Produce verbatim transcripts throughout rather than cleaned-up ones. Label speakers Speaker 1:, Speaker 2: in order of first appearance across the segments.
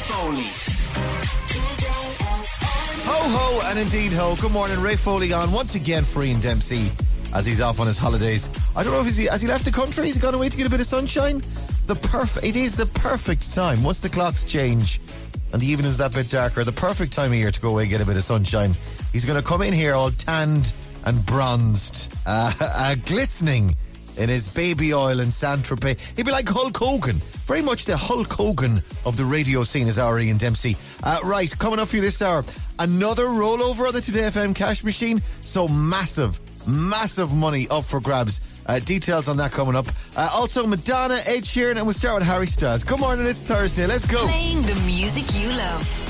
Speaker 1: Foley.
Speaker 2: Ho ho and indeed ho. Good morning, Ray Foley on once again for Ian Dempsey as he's off on his holidays. I don't know if he's, has he left the country? Has he gone away to get a bit of sunshine? The perf- It is the perfect time. Once the clocks change and the evening's that bit darker, the perfect time of year to go away and get a bit of sunshine. He's going to come in here all tanned and bronzed, uh, uh, glistening in his baby oil and Saint-Tropez. He'd be like Hulk Hogan. Very much the Hulk Hogan of the radio scene is our Ian Dempsey. Uh, right, coming up for you this hour, another rollover of the Today F M cash machine. So massive, massive money up for grabs. Uh, details on that coming up. Uh, also Madonna, Ed Sheeran, and we'll start with Harry Styles. Good morning, it's Thursday. Let's go.
Speaker 3: Playing the music you love.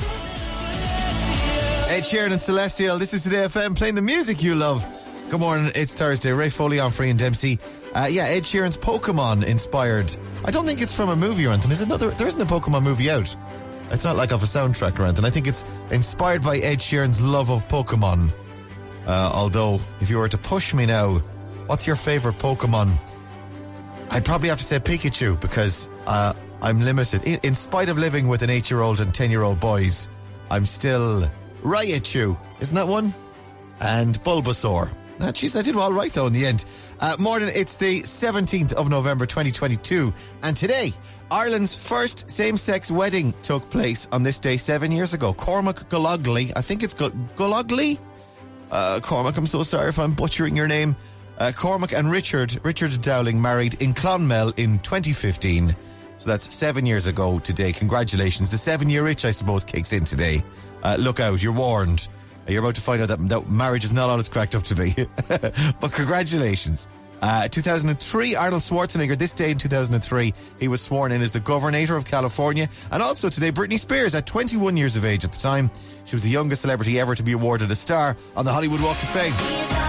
Speaker 2: Ed Sheeran and Celestial. This is Today F M playing the music you love. Good morning, it's Thursday. Ray Foley on for Ian Dempsey. Uh, yeah, Ed Sheeran's Pokemon inspired. I don't think it's from a movie or anything. Is it? No, there, there isn't a Pokemon movie out. It's not like off a soundtrack or anything. I think it's inspired by Ed Sheeran's love of Pokemon. Uh, although, if you were to push me now, what's your favourite Pokemon? I'd probably have to say Pikachu because uh, I'm limited. In, in spite of living with an eight-year-old and ten-year-old boys, I'm still Raichu. Isn't that one? And Bulbasaur. Uh, geez, I did all right, though, in the end. Uh, Morning, it's the seventeenth of November, twenty twenty-two. And today, Ireland's first same-sex wedding took place on this day seven years ago. Cormac Gallogly, I think it's Go- Gallogly? Uh, Cormac, I'm so sorry if I'm butchering your name. Uh, Cormac and Richard, Richard Dowling, married in Clonmel in twenty fifteen. So that's seven years ago today. Congratulations. The seven-year itch, I suppose, kicks in today. Uh, look out, you're warned. You're about to find out that, that marriage is not all it's cracked up to be. But congratulations. Uh, two thousand three, Arnold Schwarzenegger, this day in two thousand three, he was sworn in as the Governor of California. And also today, Britney Spears, at twenty-one years of age at the time, she was the youngest celebrity ever to be awarded a star on the Hollywood Walk of Fame.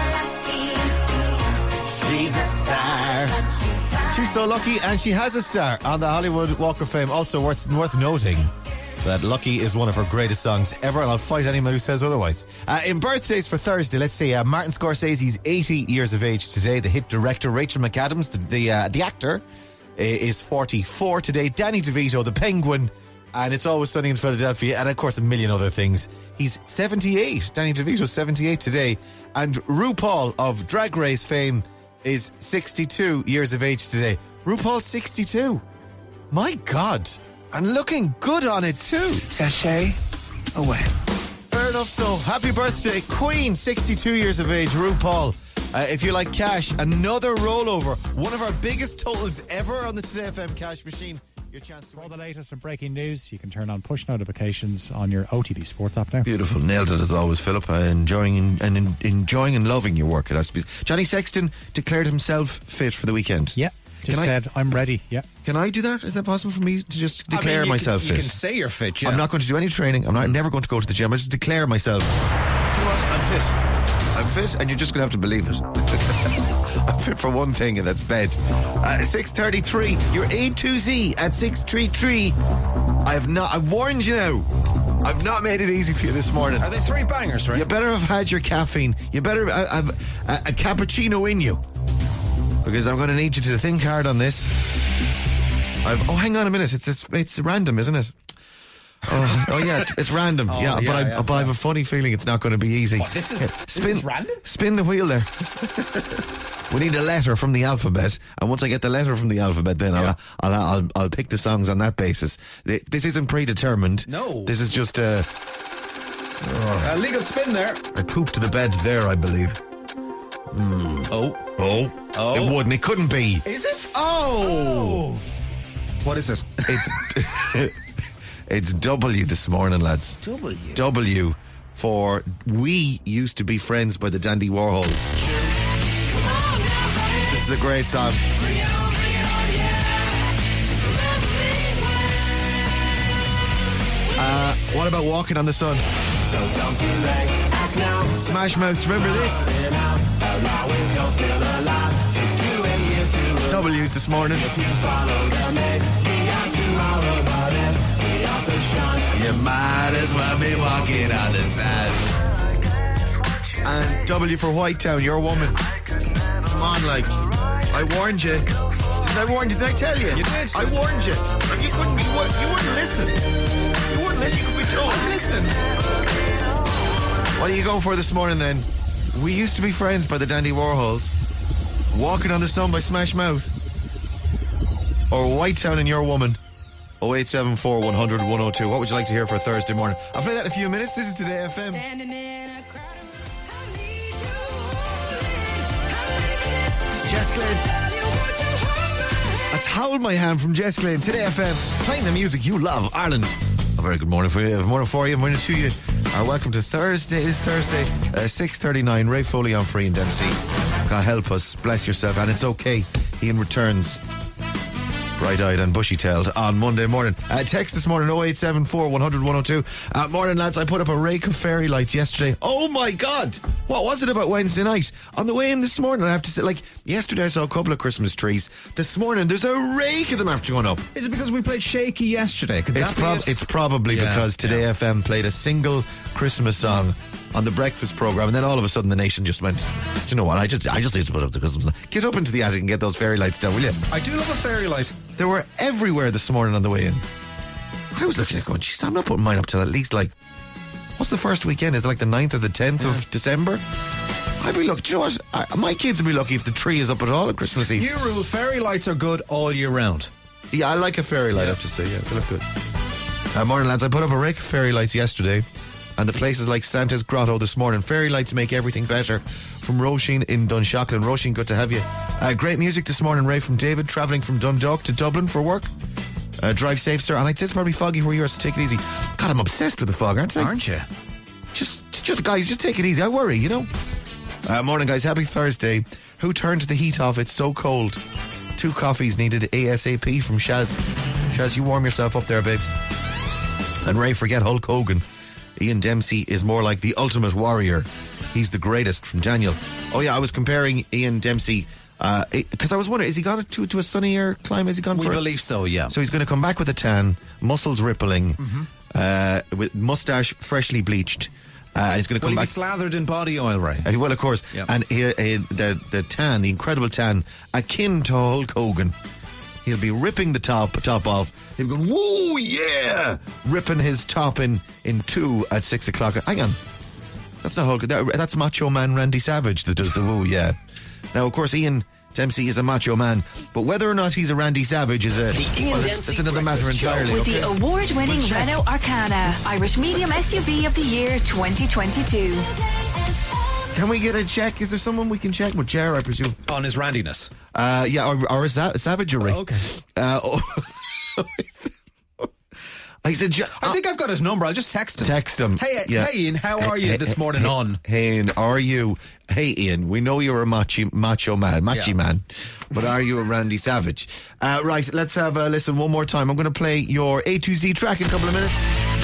Speaker 2: She's a star. She's so lucky, and she has a star on the Hollywood Walk of Fame. Also worth, worth noting that Lucky is one of her greatest songs ever, and I'll fight anyone who says otherwise. Uh, in birthdays for Thursday, let's see, uh, Martin Scorsese's eighty years of age today. The hit director Rachel McAdams, the the, uh, the actor, is forty-four today. Danny DeVito, the Penguin, and It's Always Sunny in Philadelphia, and of course a million other things. He's seventy-eight. Danny DeVito, seventy-eight today. And RuPaul of Drag Race fame is sixty-two years of age today. RuPaul, sixty-two. My God. And looking good on it too.
Speaker 1: Sachet away.
Speaker 2: Fair enough, so happy birthday, Queen, sixty-two years of age, RuPaul. Uh, if you like cash, another rollover. One of our biggest totals ever on the Today F M cash machine. Your chance to
Speaker 4: For all the latest and breaking news, you can turn on push notifications on your O T B Sports app now.
Speaker 2: Beautiful. Nailed it as always, Philip. Uh, enjoying and in, enjoying and loving your work. It has to be. Johnny Sexton declared himself fit for the weekend.
Speaker 4: Yeah. Just
Speaker 2: Can
Speaker 4: said, I, I'm ready, yeah.
Speaker 2: Can I do that? Is that possible for me to just declare
Speaker 5: I mean,
Speaker 2: myself
Speaker 5: can,
Speaker 2: fit?
Speaker 5: You can say you're fit, yeah.
Speaker 2: I'm not going to do any training. I'm not I'm never going to go to the gym. I just declare myself. Do you know what? I'm fit. I'm fit, and you're just going to have to believe it. I'm fit for one thing, and that's bed. Uh, six thirty-three, your A to Z at six thirty-three. I have not, I've warned you now. I've not made it easy for you this morning.
Speaker 5: Are they three bangers, right?
Speaker 2: You better have had your caffeine. You better have a, a cappuccino in you. Because I'm going to need you to think hard on this. I've, oh, hang on a minute. It's it's, it's random, isn't it? Oh, oh yeah, it's, it's random.
Speaker 5: Oh,
Speaker 2: yeah,
Speaker 5: yeah,
Speaker 2: but, I,
Speaker 5: yeah,
Speaker 2: but I have a funny feeling it's not going to be easy.
Speaker 5: What, this is,
Speaker 2: spin,
Speaker 5: this is random?
Speaker 2: Spin the wheel there. We need a letter from the alphabet, and once I get the letter from the alphabet, then
Speaker 5: Yeah.
Speaker 2: I'll, I'll I'll I'll pick the songs on that basis. This isn't predetermined.
Speaker 5: No.
Speaker 2: This is just a
Speaker 5: Uh, legal spin there.
Speaker 2: a coup to the bed there, I believe.
Speaker 5: Oh.
Speaker 2: Oh,
Speaker 5: Oh.
Speaker 2: it wouldn't. It couldn't be.
Speaker 5: Is it? Oh. What is it?
Speaker 2: It's it's W this morning, lads.
Speaker 5: W.
Speaker 2: W for We Used to Be Friends by the Dandy Warhols. This is a great song. Uh, what about Walking on the Sun? Smash Mouth, remember this? W's this morning. You might as well be walking on the sun. And W for Whitetown, you're a woman. Come on, like, I warned you. Didn't I warn you? Did I tell you?
Speaker 5: You did.
Speaker 2: I warned you. And you couldn't, you, wou- you wouldn't listen. You
Speaker 5: listening.
Speaker 2: What are you going for this morning then? We Used to Be Friends by the Dandy Warhols, Walking on the Sun by Smash Mouth, or White Town and Your Woman? oh eight seven four, one hundred, one oh two. What would you like to hear for a Thursday morning? I'll play that in a few minutes. This is Today F M. Jess Glynn. That's Hold My Hand from Jess Glynn. Today F M, playing the music you love, Ireland. A very good morning for you. Good morning for you. Morning to you. Uh, welcome to Thursday. It's Thursday, uh, six thirty-nine. Ray Foley on Free and Dempsey. God help us. Bless yourself. And it's okay. Ian returns bright-eyed and bushy-tailed on Monday morning. Uh, text this morning, oh eight seven four, one hundred, one oh two. Uh, morning, lads. I put up a rake of fairy lights yesterday. Oh, my God. What was it about Wednesday night? On the way in this morning, I have to say, like, yesterday I saw a couple of Christmas trees. This morning, there's a rake of them after going up.
Speaker 5: Is it because we played Shaky yesterday? Could
Speaker 2: It's,
Speaker 5: that be
Speaker 2: prob-
Speaker 5: it?
Speaker 2: it's probably
Speaker 5: Yeah,
Speaker 2: because Today
Speaker 5: yeah.
Speaker 2: F M played a single Christmas song on the breakfast program, and then all of a sudden the nation just went, do you know what, I just I just need to put up the Christmas song. Get up into the attic and get those fairy lights down, will you?
Speaker 5: I do love a fairy light.
Speaker 2: They were everywhere this morning on the way in. I was looking at it going, geez, I'm not putting mine up till at least like, what's the first weekend? Is it like the ninth or the tenth of December? I'd be lucky, do you know what, I, my kids would be lucky if the tree is up at all at Christmas Eve.
Speaker 5: New rule, fairy lights are good all year round.
Speaker 2: Yeah, I like a fairy light, I have to say, yeah, they look good. Uh, morning, lads. I put up a rake of fairy lights yesterday, and the places like Santa's Grotto this morning. Fairy lights make everything better. From Roisin in Dunshaughlin. Roisin, good to have you. Uh, great music this morning, Ray, from David, travelling from Dundalk to Dublin for work. Uh, drive safe, sir. And I'd say it's probably foggy where you are, so take it easy. God, I'm obsessed with the fog, aren't I?
Speaker 5: Aren't you?
Speaker 2: Just, just guys, just take it easy. I worry, you know. Uh, morning, guys. Happy Thursday. Who turned the heat off? It's so cold. Two coffees needed ASAP from Shaz. Shaz, you warm yourself up there, babes. And Ray, forget Hulk Hogan. Ian Dempsey is more like the ultimate warrior. He's the greatest, from Daniel. Oh yeah, I was comparing Ian Dempsey because uh, I was wondering, is he gone to, to a sunnier climate? Is he gone
Speaker 5: We
Speaker 2: for
Speaker 5: believe so, yeah.
Speaker 2: So he's going to come back with a tan, muscles rippling,
Speaker 5: Mm-hmm.
Speaker 2: uh, with moustache freshly bleached. Uh, and he's going to
Speaker 5: Will
Speaker 2: come
Speaker 5: he be
Speaker 2: back.
Speaker 5: slathered in body oil, Ray?
Speaker 2: Uh, well, of course.
Speaker 5: Yep.
Speaker 2: And he, uh, the the tan, the incredible tan, akin to Hulk Hogan. He'll be ripping the top top off. He'll be going, woo, yeah! Ripping his top in, in two at six o'clock. Hang on. That's not Hulk. That, that's Macho Man Randy Savage that does the woo, yeah. Now, of course, Ian Dempsey is a macho man, but whether or not he's a Randy Savage is a...
Speaker 3: Ian
Speaker 2: well, that's,
Speaker 3: Dempsey
Speaker 2: that's another matter
Speaker 3: Breakfast Show.
Speaker 2: entirely.
Speaker 3: With
Speaker 2: okay?
Speaker 3: the award-winning
Speaker 2: We'll check.
Speaker 3: Renault Arcana, Irish medium S U V of the year twenty twenty-two.
Speaker 2: Can we get a check? Is there someone we can check with Jer, I presume?
Speaker 5: On his randiness.
Speaker 2: Uh, yeah, or, or a sa- savagery.
Speaker 5: Oh, okay.
Speaker 2: Uh, oh, I said, Je-
Speaker 5: I think I've got his number. I'll just text him.
Speaker 2: Text him.
Speaker 5: Hey,
Speaker 2: Yeah.
Speaker 5: hey, Ian, how are you
Speaker 2: Hey,
Speaker 5: this
Speaker 2: hey,
Speaker 5: morning
Speaker 2: hey,
Speaker 5: on?
Speaker 2: Hey, Ian, are you? Hey, Ian, we know you're a macho, macho man, machi
Speaker 5: Yeah.
Speaker 2: man, but are you a Randy Savage? Uh, right, let's have a listen one more time. I'm going to play your A to Z track in a couple of minutes.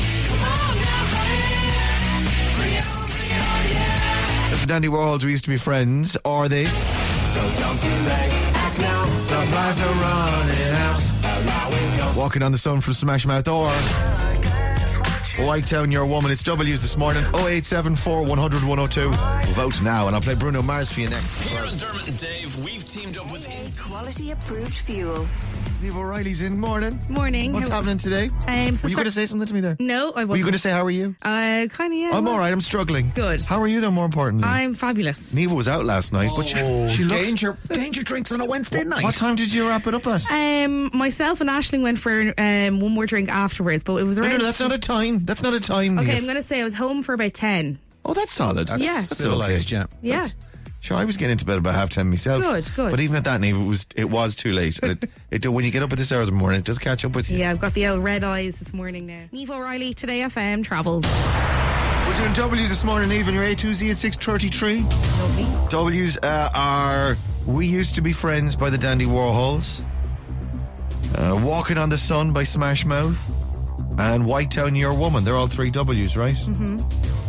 Speaker 2: That's the Dandy Warhols. We used to be friends. Or this. So don't delay, act now. Supplies are running out. Walking on the Sun from Smash Mouth, or White Town, Your Woman. It's W's this morning. oh eight seven four, one hundred, one oh two. Vote now, and I'll play Bruno Mars for you next.
Speaker 6: Here on Dermot and Dave, we've teamed up with
Speaker 3: Quality approved fuel.
Speaker 2: Steve O'Reilly's in. Morning.
Speaker 7: Morning.
Speaker 2: What's
Speaker 7: How-
Speaker 2: happening today?
Speaker 7: Um, so
Speaker 2: Were you
Speaker 7: start-
Speaker 2: going to say something to me there?
Speaker 7: No, I wasn't.
Speaker 2: Were you going to say, how are you?
Speaker 7: Uh, kind of, yeah.
Speaker 2: I'm
Speaker 7: well,
Speaker 2: all right. I'm struggling.
Speaker 7: Good.
Speaker 2: How are you, though, more importantly?
Speaker 7: I'm fabulous.
Speaker 2: Neva was out last night, but she, she looks...
Speaker 5: danger, danger drinks on a Wednesday night.
Speaker 2: What time did you wrap it up at?
Speaker 7: Um, myself and Aisling went for um, one more drink afterwards, but it was
Speaker 2: No,
Speaker 7: around...
Speaker 2: no, no, that's not a time. That's not a time.
Speaker 7: Okay,
Speaker 2: Niamh.
Speaker 7: I'm going to say I was home for about ten.
Speaker 2: Oh, that's solid. That's,
Speaker 7: Yeah.
Speaker 2: That's
Speaker 5: Civilized,
Speaker 2: okay.
Speaker 5: yeah.
Speaker 7: Yeah.
Speaker 2: That's- Sure, I was getting into bed about half ten myself.
Speaker 7: Good, good.
Speaker 2: But even at that, Neve, it was it was too late. And it, it when you get up at this hour of the morning, it does catch up with you.
Speaker 7: Yeah, I've got the old red eyes this morning now. Neve O'Reilly, Today F M, travel.
Speaker 2: We're doing W's this morning, Neve, and your A two Z at six thirty-three.
Speaker 7: Lovely.
Speaker 2: W's uh, are We Used to Be Friends by the Dandy Warhols, uh, Walking on the Sun by Smash Mouth, and White Town, Your Woman. They're all three W's, right? Mm-hmm.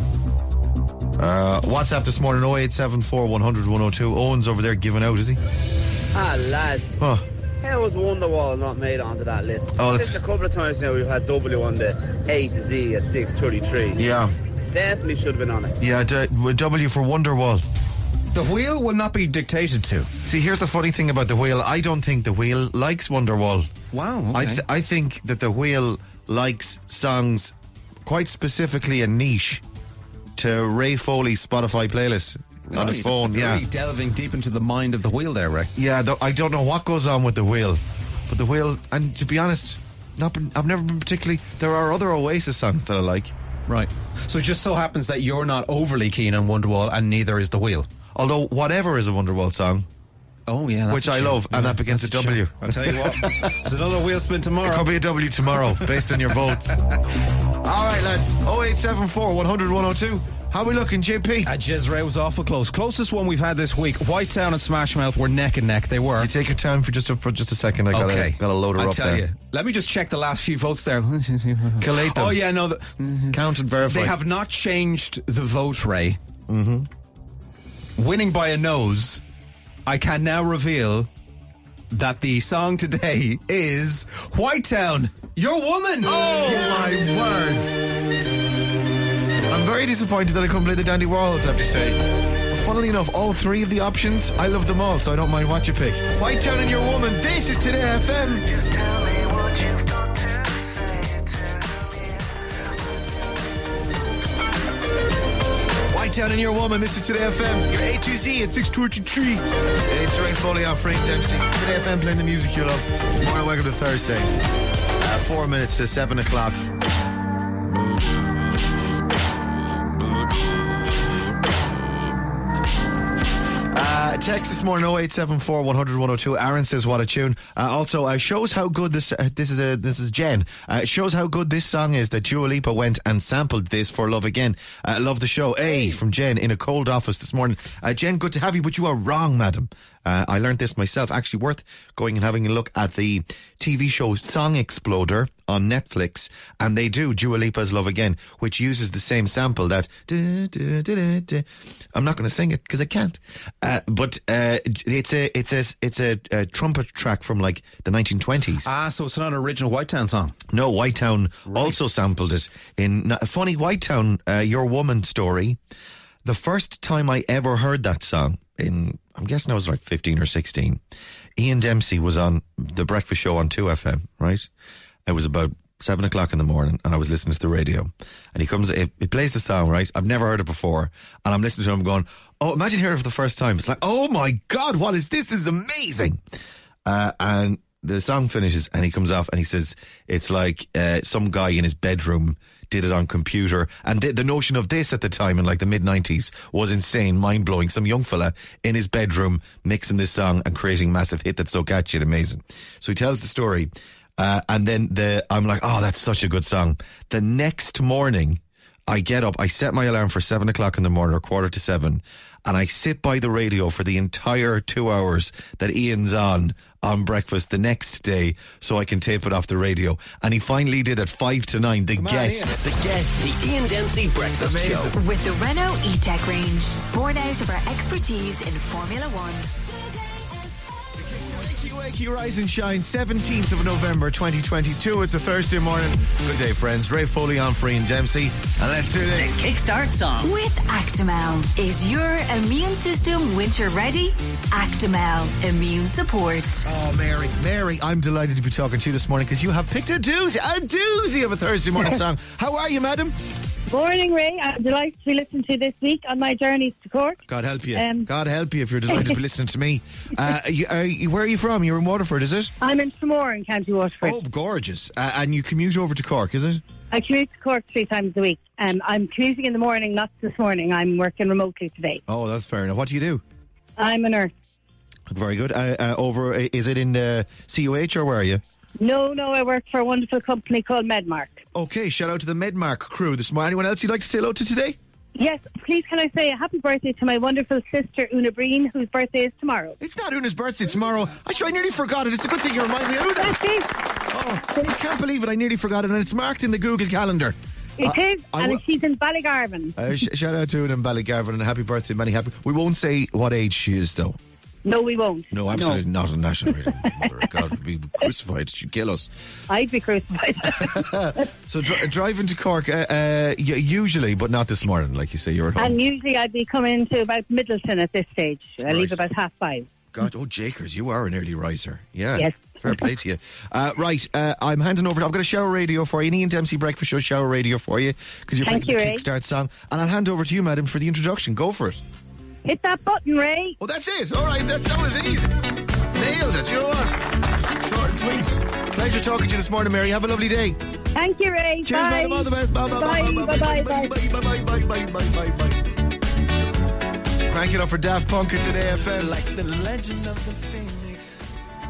Speaker 2: Uh, WhatsApp this morning, oh eight seven four, one hundred, one oh two. Owen's over there giving out, is he?
Speaker 8: Ah, lads.
Speaker 2: Oh,
Speaker 8: How was Wonderwall not made onto that list?
Speaker 2: Oh, that's-
Speaker 8: Just a couple of times now we've had W on the A to Z at six thirty-three.
Speaker 2: yeah.
Speaker 8: Definitely should have been on it.
Speaker 2: Yeah, d- W for Wonderwall.
Speaker 5: The wheel will not be dictated to.
Speaker 2: See, here's the funny thing about the wheel. I don't think the wheel likes Wonderwall.
Speaker 5: Wow.
Speaker 2: I th- I think that the wheel likes songs quite specifically a niche to Ray Foley's Spotify playlist on his phone.
Speaker 5: You're
Speaker 2: Yeah,
Speaker 5: really delving deep into the mind of the wheel there, Ray.
Speaker 2: yeah. th- I don't know what goes on with the wheel, but the wheel. And to be honest, not been, I've never been particularly. There are other Oasis songs that I like.
Speaker 5: Right. So it just so happens that you're not overly keen on Wonderwall, and neither is the wheel.
Speaker 2: Although whatever is a Wonderwall song,
Speaker 5: Oh yeah, that's
Speaker 2: which
Speaker 5: a
Speaker 2: I
Speaker 5: shame.
Speaker 2: love, and
Speaker 5: Yeah,
Speaker 2: that begins
Speaker 5: that's
Speaker 2: with W.
Speaker 5: shame. I'll tell you what, it's another wheel spin
Speaker 2: It
Speaker 5: tomorrow.
Speaker 2: could be a W tomorrow, based on your votes. All right, lads. oh eight seven four, one hundred, one oh two. How we looking, J P?
Speaker 5: Uh, Jez Ray was awful close. Closest one we've had this week. Whitetown and Smash Mouth were neck and neck. They were.
Speaker 2: You take your time for just a, for just a second. I gotta,
Speaker 5: Okay.
Speaker 2: gotta load her
Speaker 5: I'll
Speaker 2: up
Speaker 5: tell
Speaker 2: there.
Speaker 5: you. Let me just check the last few votes there.
Speaker 2: Collate them.
Speaker 5: Oh yeah, no. The,
Speaker 2: Count and verify.
Speaker 5: They have not changed the vote, Ray. Mm-hmm. Winning by a nose, I can now reveal that the song today is Whitetown, Your Woman.
Speaker 2: Oh my word! I'm very disappointed that I couldn't play the Dandy Warhols, I have to say. But funnily enough, all three of the options, I love them all, so I don't mind what you pick. Whitetown and Your Woman. This is Today F M.
Speaker 1: Just tell me what you've got to say to
Speaker 2: Whitetown and Your Woman. This is Today F M. Your A to Z at six twenty-three. It's Ray Foley on Frank Dempsey. Today F M playing the music you love. Good morning, welcome to Thursday. Uh, four minutes to seven o'clock. Uh, text this morning oh eight seven four, one hundred, one oh two. Aaron says what a tune. Uh, also uh, shows how good this uh, this is a this is Jen. Uh, shows how good this song is that Dua Lipa went and sampled this for Love Again. Uh, love the show. A from Jen in a cold office this morning. Uh, Jen, good to have you, but you are wrong, madam. Uh, I learned this myself. Actually, worth going and having a look at the T V show Song Exploder on Netflix, and they do Dua Lipa's Love Again, which uses the same sample that. Du, du, du, du, du. I'm not going to sing it because I can't. Uh, but uh, it's a it's a it's a, a trumpet track from like the nineteen twenties.
Speaker 5: Ah, so it's not an original Whitetown song.
Speaker 2: No, Whitetown also sampled it in a funny Whitetown, uh, Your Woman story. The first time I ever heard that song, in I'm guessing I was like fifteen or sixteen, Ian Dempsey was on the breakfast show on two F M, right? It was about seven o'clock in the morning, and I was listening to the radio, and he comes, it, it plays the song, right? I've never heard it before, and I'm listening to him going, oh, imagine hearing it for the first time. It's like, oh my God, what is this? This is amazing. Uh, and the song finishes, and he comes off, and he says, it's like uh, some guy in his bedroom did it on computer, and the, the notion of this at the time in like the mid nineties was insane, mind-blowing. Some young fella in his bedroom mixing this song and creating a massive hit that's so catchy and amazing. So he tells the story, uh, and then the I'm like, oh, that's such a good song. The next morning, I get up, I set my alarm for seven o'clock in the morning or quarter to seven, and I sit by the radio for the entire two hours that Ian's on on breakfast the next day so I can tape it off the radio. And he finally did at five to nine. The guest.
Speaker 6: The guest, the Ian Dempsey Breakfast Show.
Speaker 3: With the Renault E-Tech range, born out of our expertise in Formula One.
Speaker 2: Wakey, wakey, rise and shine. seventeenth of November twenty twenty-two. It's a Thursday morning. Good day, friends. Ray Foley on Free and Dempsey. And let's do this.
Speaker 6: Kickstart song.
Speaker 3: With Actimel. Is your immune system winter ready? Actimel. Immune support.
Speaker 2: Oh, Mary, Mary, I'm delighted to be talking to you this morning because you have picked a doozy, a doozy of a Thursday morning song. How are you, madam?
Speaker 9: Morning, Ray. I'm delighted to be listening to you this week on my journeys to Cork.
Speaker 2: God help you.
Speaker 9: Um,
Speaker 2: God help you if you're delighted to be listening to me. Uh, you, are you, where are you from? You're in Waterford, is it?
Speaker 9: I'm in Tramore in County Waterford.
Speaker 2: Oh, gorgeous. Uh, and you commute over to Cork, is it?
Speaker 9: I commute to Cork three times a week. Um, I'm commuting in the morning, not this morning. I'm working remotely today.
Speaker 2: Oh, that's fair enough. What do you do?
Speaker 9: I'm a nurse.
Speaker 2: Very good. Uh, uh, over, uh, is it in uh, C U H or where are you?
Speaker 9: No, no, I work for a wonderful company called Medmark.
Speaker 2: Okay, shout out to the Medmark crew this morning. Anyone else you'd like to say hello to today?
Speaker 9: Yes, please can I say a happy birthday to my wonderful sister Una Breen, whose birthday is tomorrow.
Speaker 2: It's not Una's birthday tomorrow. Actually, I nearly forgot it. It's a good thing you remind me of Una.
Speaker 9: That's it.
Speaker 2: Oh, I can't believe it. I nearly forgot it, and it's marked in the Google Calendar.
Speaker 9: It
Speaker 2: Uh,
Speaker 9: is,
Speaker 2: I
Speaker 9: and
Speaker 2: w-
Speaker 9: she's in Ballygarvan.
Speaker 2: Uh, sh- shout out to Una in Ballygarvan and a happy birthday, many happy. We won't say what age she is, though.
Speaker 9: No, we won't.
Speaker 2: No, absolutely not on national radio. Mother of God, we'd be crucified. She'd kill us.
Speaker 9: I'd be crucified.
Speaker 2: So dri- driving to Cork, uh, uh, y- usually, but not this morning, like you say, you're at home.
Speaker 9: And usually I'd be coming to about Middleton at this stage. I leave
Speaker 2: Right.
Speaker 9: about half five.
Speaker 2: God, oh, Jakers, you are an early riser. Yeah.
Speaker 9: Yes.
Speaker 2: Fair play to you. Uh, right, uh, I'm handing over. I've got a shower radio for you. An Ian Dempsey Breakfast Show shower radio for you because you're
Speaker 9: Thank
Speaker 2: playing the
Speaker 9: you, Ray.
Speaker 2: Kickstart song. And I'll hand over to you, madam, for the introduction. Go for it.
Speaker 9: Hit that button, Ray.
Speaker 2: Well, that's it. All right, that, that was easy. Nailed it. You know what? Short and sweet. Pleasure talking to you this morning, Mary. Have a lovely day.
Speaker 9: Thank you, Ray.
Speaker 2: Cheers,
Speaker 9: bye.
Speaker 2: madam. All the best. Bye, bye, bye,
Speaker 9: Bye,
Speaker 2: bye,
Speaker 9: bye,
Speaker 2: bye,
Speaker 9: bye,
Speaker 2: bye, bye, bye, bye, bye, bye, bye. Crank it up for Daft Punk at Today F M.
Speaker 1: Like the legend of the Phoenix.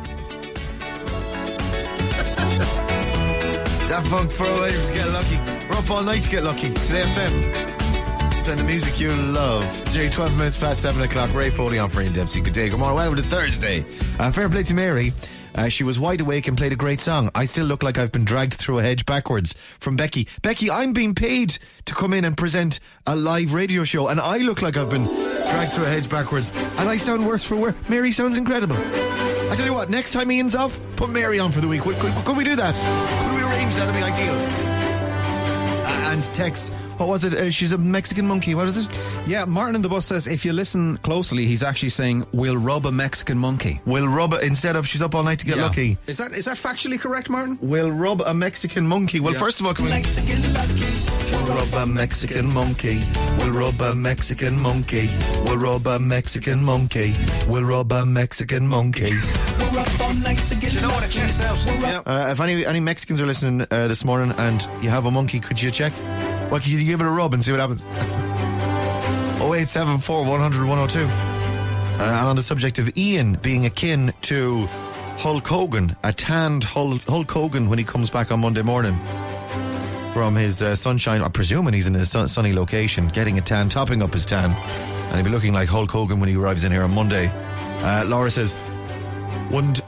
Speaker 2: Daft Punk for a waves, get lucky. We're up all night to get lucky. Today F M. Playing the music you love. It's nearly twelve minutes past seven o'clock. Ray Foley on for Ian Dempsey. Good day. Good morning. Welcome to Thursday. Uh, fair play to Mary. Uh, she was wide awake and played a great song. I still look like I've been dragged through a hedge backwards. From Becky. Becky, I'm being paid to come in and present a live radio show, and I look like I've been dragged through a hedge backwards, and I sound worse for wear. Mary sounds incredible. I tell you what, next time Ian's off, put Mary on for the week. Could, could, could we do that? Could we arrange that? That'd be ideal. Uh, and text. What was it? Uh, she's a Mexican monkey. What is it?
Speaker 5: Yeah, Martin in the bus says if you listen closely, he's actually saying we'll rub a Mexican monkey.
Speaker 2: We'll rub it instead of she's up all night to get
Speaker 5: Yeah.
Speaker 2: lucky.
Speaker 5: Is that is that factually correct, Martin?
Speaker 2: We'll rub a Mexican monkey. Well,
Speaker 5: Yeah.
Speaker 2: first of all, can we...
Speaker 1: Like to get lucky.
Speaker 2: We'll rub a Mexican monkey. We'll rub a Mexican monkey. We'll rub a Mexican monkey. We'll rub a Mexican monkey.
Speaker 1: We're up all night to get
Speaker 5: You know what it checks out? Yeah.
Speaker 2: Uh, if any any Mexicans are listening uh, this morning and you have a monkey, could you check? Well, can you give it a rub and see what happens? oh eight seven four, one hundred, one oh two. Uh, and on the subject of Ian being akin to Hulk Hogan, a tanned Hulk, Hulk Hogan when he comes back on Monday morning from his uh, sunshine, I'm presuming he's in a sun, sunny location, getting a tan, topping up his tan, and he'll be looking like Hulk Hogan when he arrives in here on Monday. Uh, Laura says, wouldn't...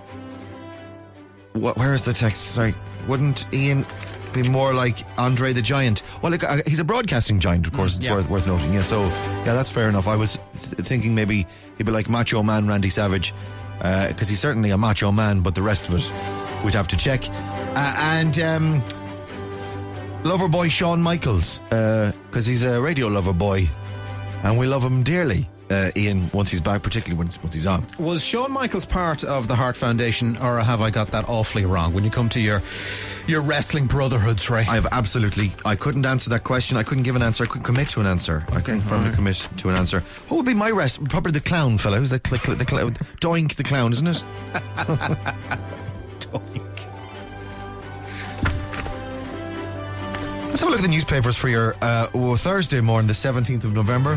Speaker 2: What, where is the text? Sorry. Wouldn't Ian be more like Andre the Giant? Well, look, uh, he's a broadcasting giant, of course. It's
Speaker 5: yeah.
Speaker 2: worth, worth noting. Yeah, so yeah, that's fair enough. I was th- thinking maybe he'd be like Macho Man Randy Savage, because uh, he's certainly a macho man, but the rest of it we'd have to check. Uh, and um, lover boy Shawn Michaels, because uh, he's a radio lover boy, and we love him dearly. Uh, Ian, once he's back, particularly once, once he's on.
Speaker 5: Was Shawn Michaels part of the Heart Foundation, or have I got that awfully wrong when you come to your your wrestling brotherhoods, Ray?
Speaker 2: I've absolutely, I couldn't answer that question. I couldn't give an answer. I couldn't commit to an answer. I couldn't firmly commit to an answer. What would be my rest? Probably the clown fella. Who's that? Click, click, the clown. Doink the clown, isn't it?
Speaker 5: Doink.
Speaker 2: Let's have a look at the newspapers for your uh, oh, Thursday morning, the seventeenth of November.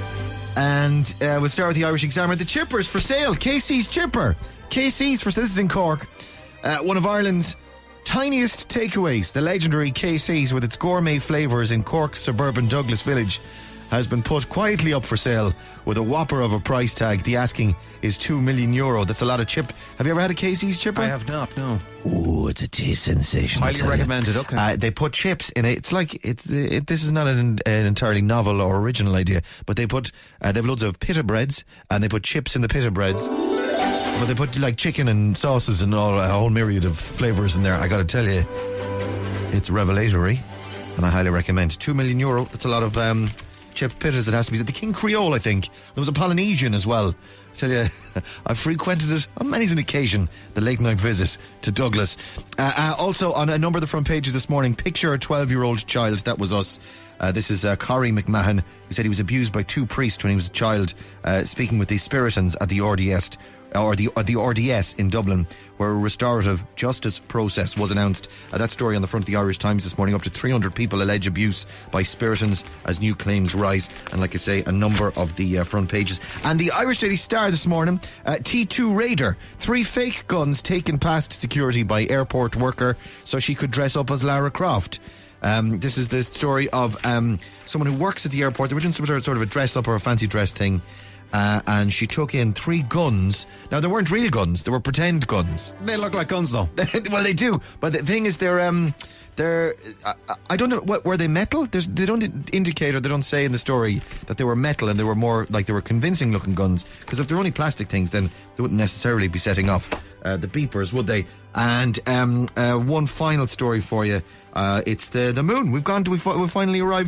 Speaker 2: And uh, we'll start with the Irish Examiner. The chippers for sale. K C's chipper. K C's for sale. This is in Cork. Uh, one of Ireland's tiniest takeaways. The legendary K C's with its gourmet flavours in Cork's suburban Douglas village has been put quietly up for sale with a whopper of a price tag. The asking is two million euro. That's a lot of chip. Have you ever had a K C's chipper?
Speaker 5: I have not, no.
Speaker 2: Oh, it's a taste sensation. I
Speaker 5: Highly
Speaker 2: tell you.
Speaker 5: recommended, okay.
Speaker 2: Uh, they put chips in it. It's like it's it, this is not an, an entirely novel or original idea, but they put uh, they have loads of pita breads and they put chips in the pita breads. But they put like chicken and sauces and all a whole myriad of flavors in there. I got to tell you, it's revelatory, and I highly recommend. Two million euro. That's a lot of um, chip pitas. It has to be the King Creole. I think there was a Polynesian as well. I tell you, I've frequented it on many an occasion, the late night visit to Douglas. Uh, uh, also, on a number of the front pages this morning, picture a twelve-year-old child. That was us. Uh, this is uh, Corey McMahon, who said he was abused by two priests when he was a child, uh, speaking with the Spiritans at the R D S, or the, or the R D S in Dublin, where a restorative justice process was announced. Uh, that story on the front of the Irish Times this morning. Up to three hundred people allege abuse by Spiritans as new claims rise. And like I say, a number of the uh, front pages. And the Irish Daily Star this morning, uh, T two Raider. Three fake guns taken past security by airport worker so she could dress up as Lara Croft. Um, this is the story of um, someone who works at the airport. They were doing some sort of a dress up or a fancy dress thing. Uh, and she took in three guns. Now, they weren't real guns. They were pretend guns.
Speaker 5: They look like guns, though.
Speaker 2: Well, they do. But the thing is, they're... Um, they're I, I don't know, what, were they metal? There's, they don't indicate or they don't say in the story that they were metal and they were more like they were convincing looking guns. Because if they're only plastic things, then they wouldn't necessarily be setting off uh, the beepers, would they? And um, uh, one final story for you. Uh, it's the the moon. We've gone to, we've, we've finally arrived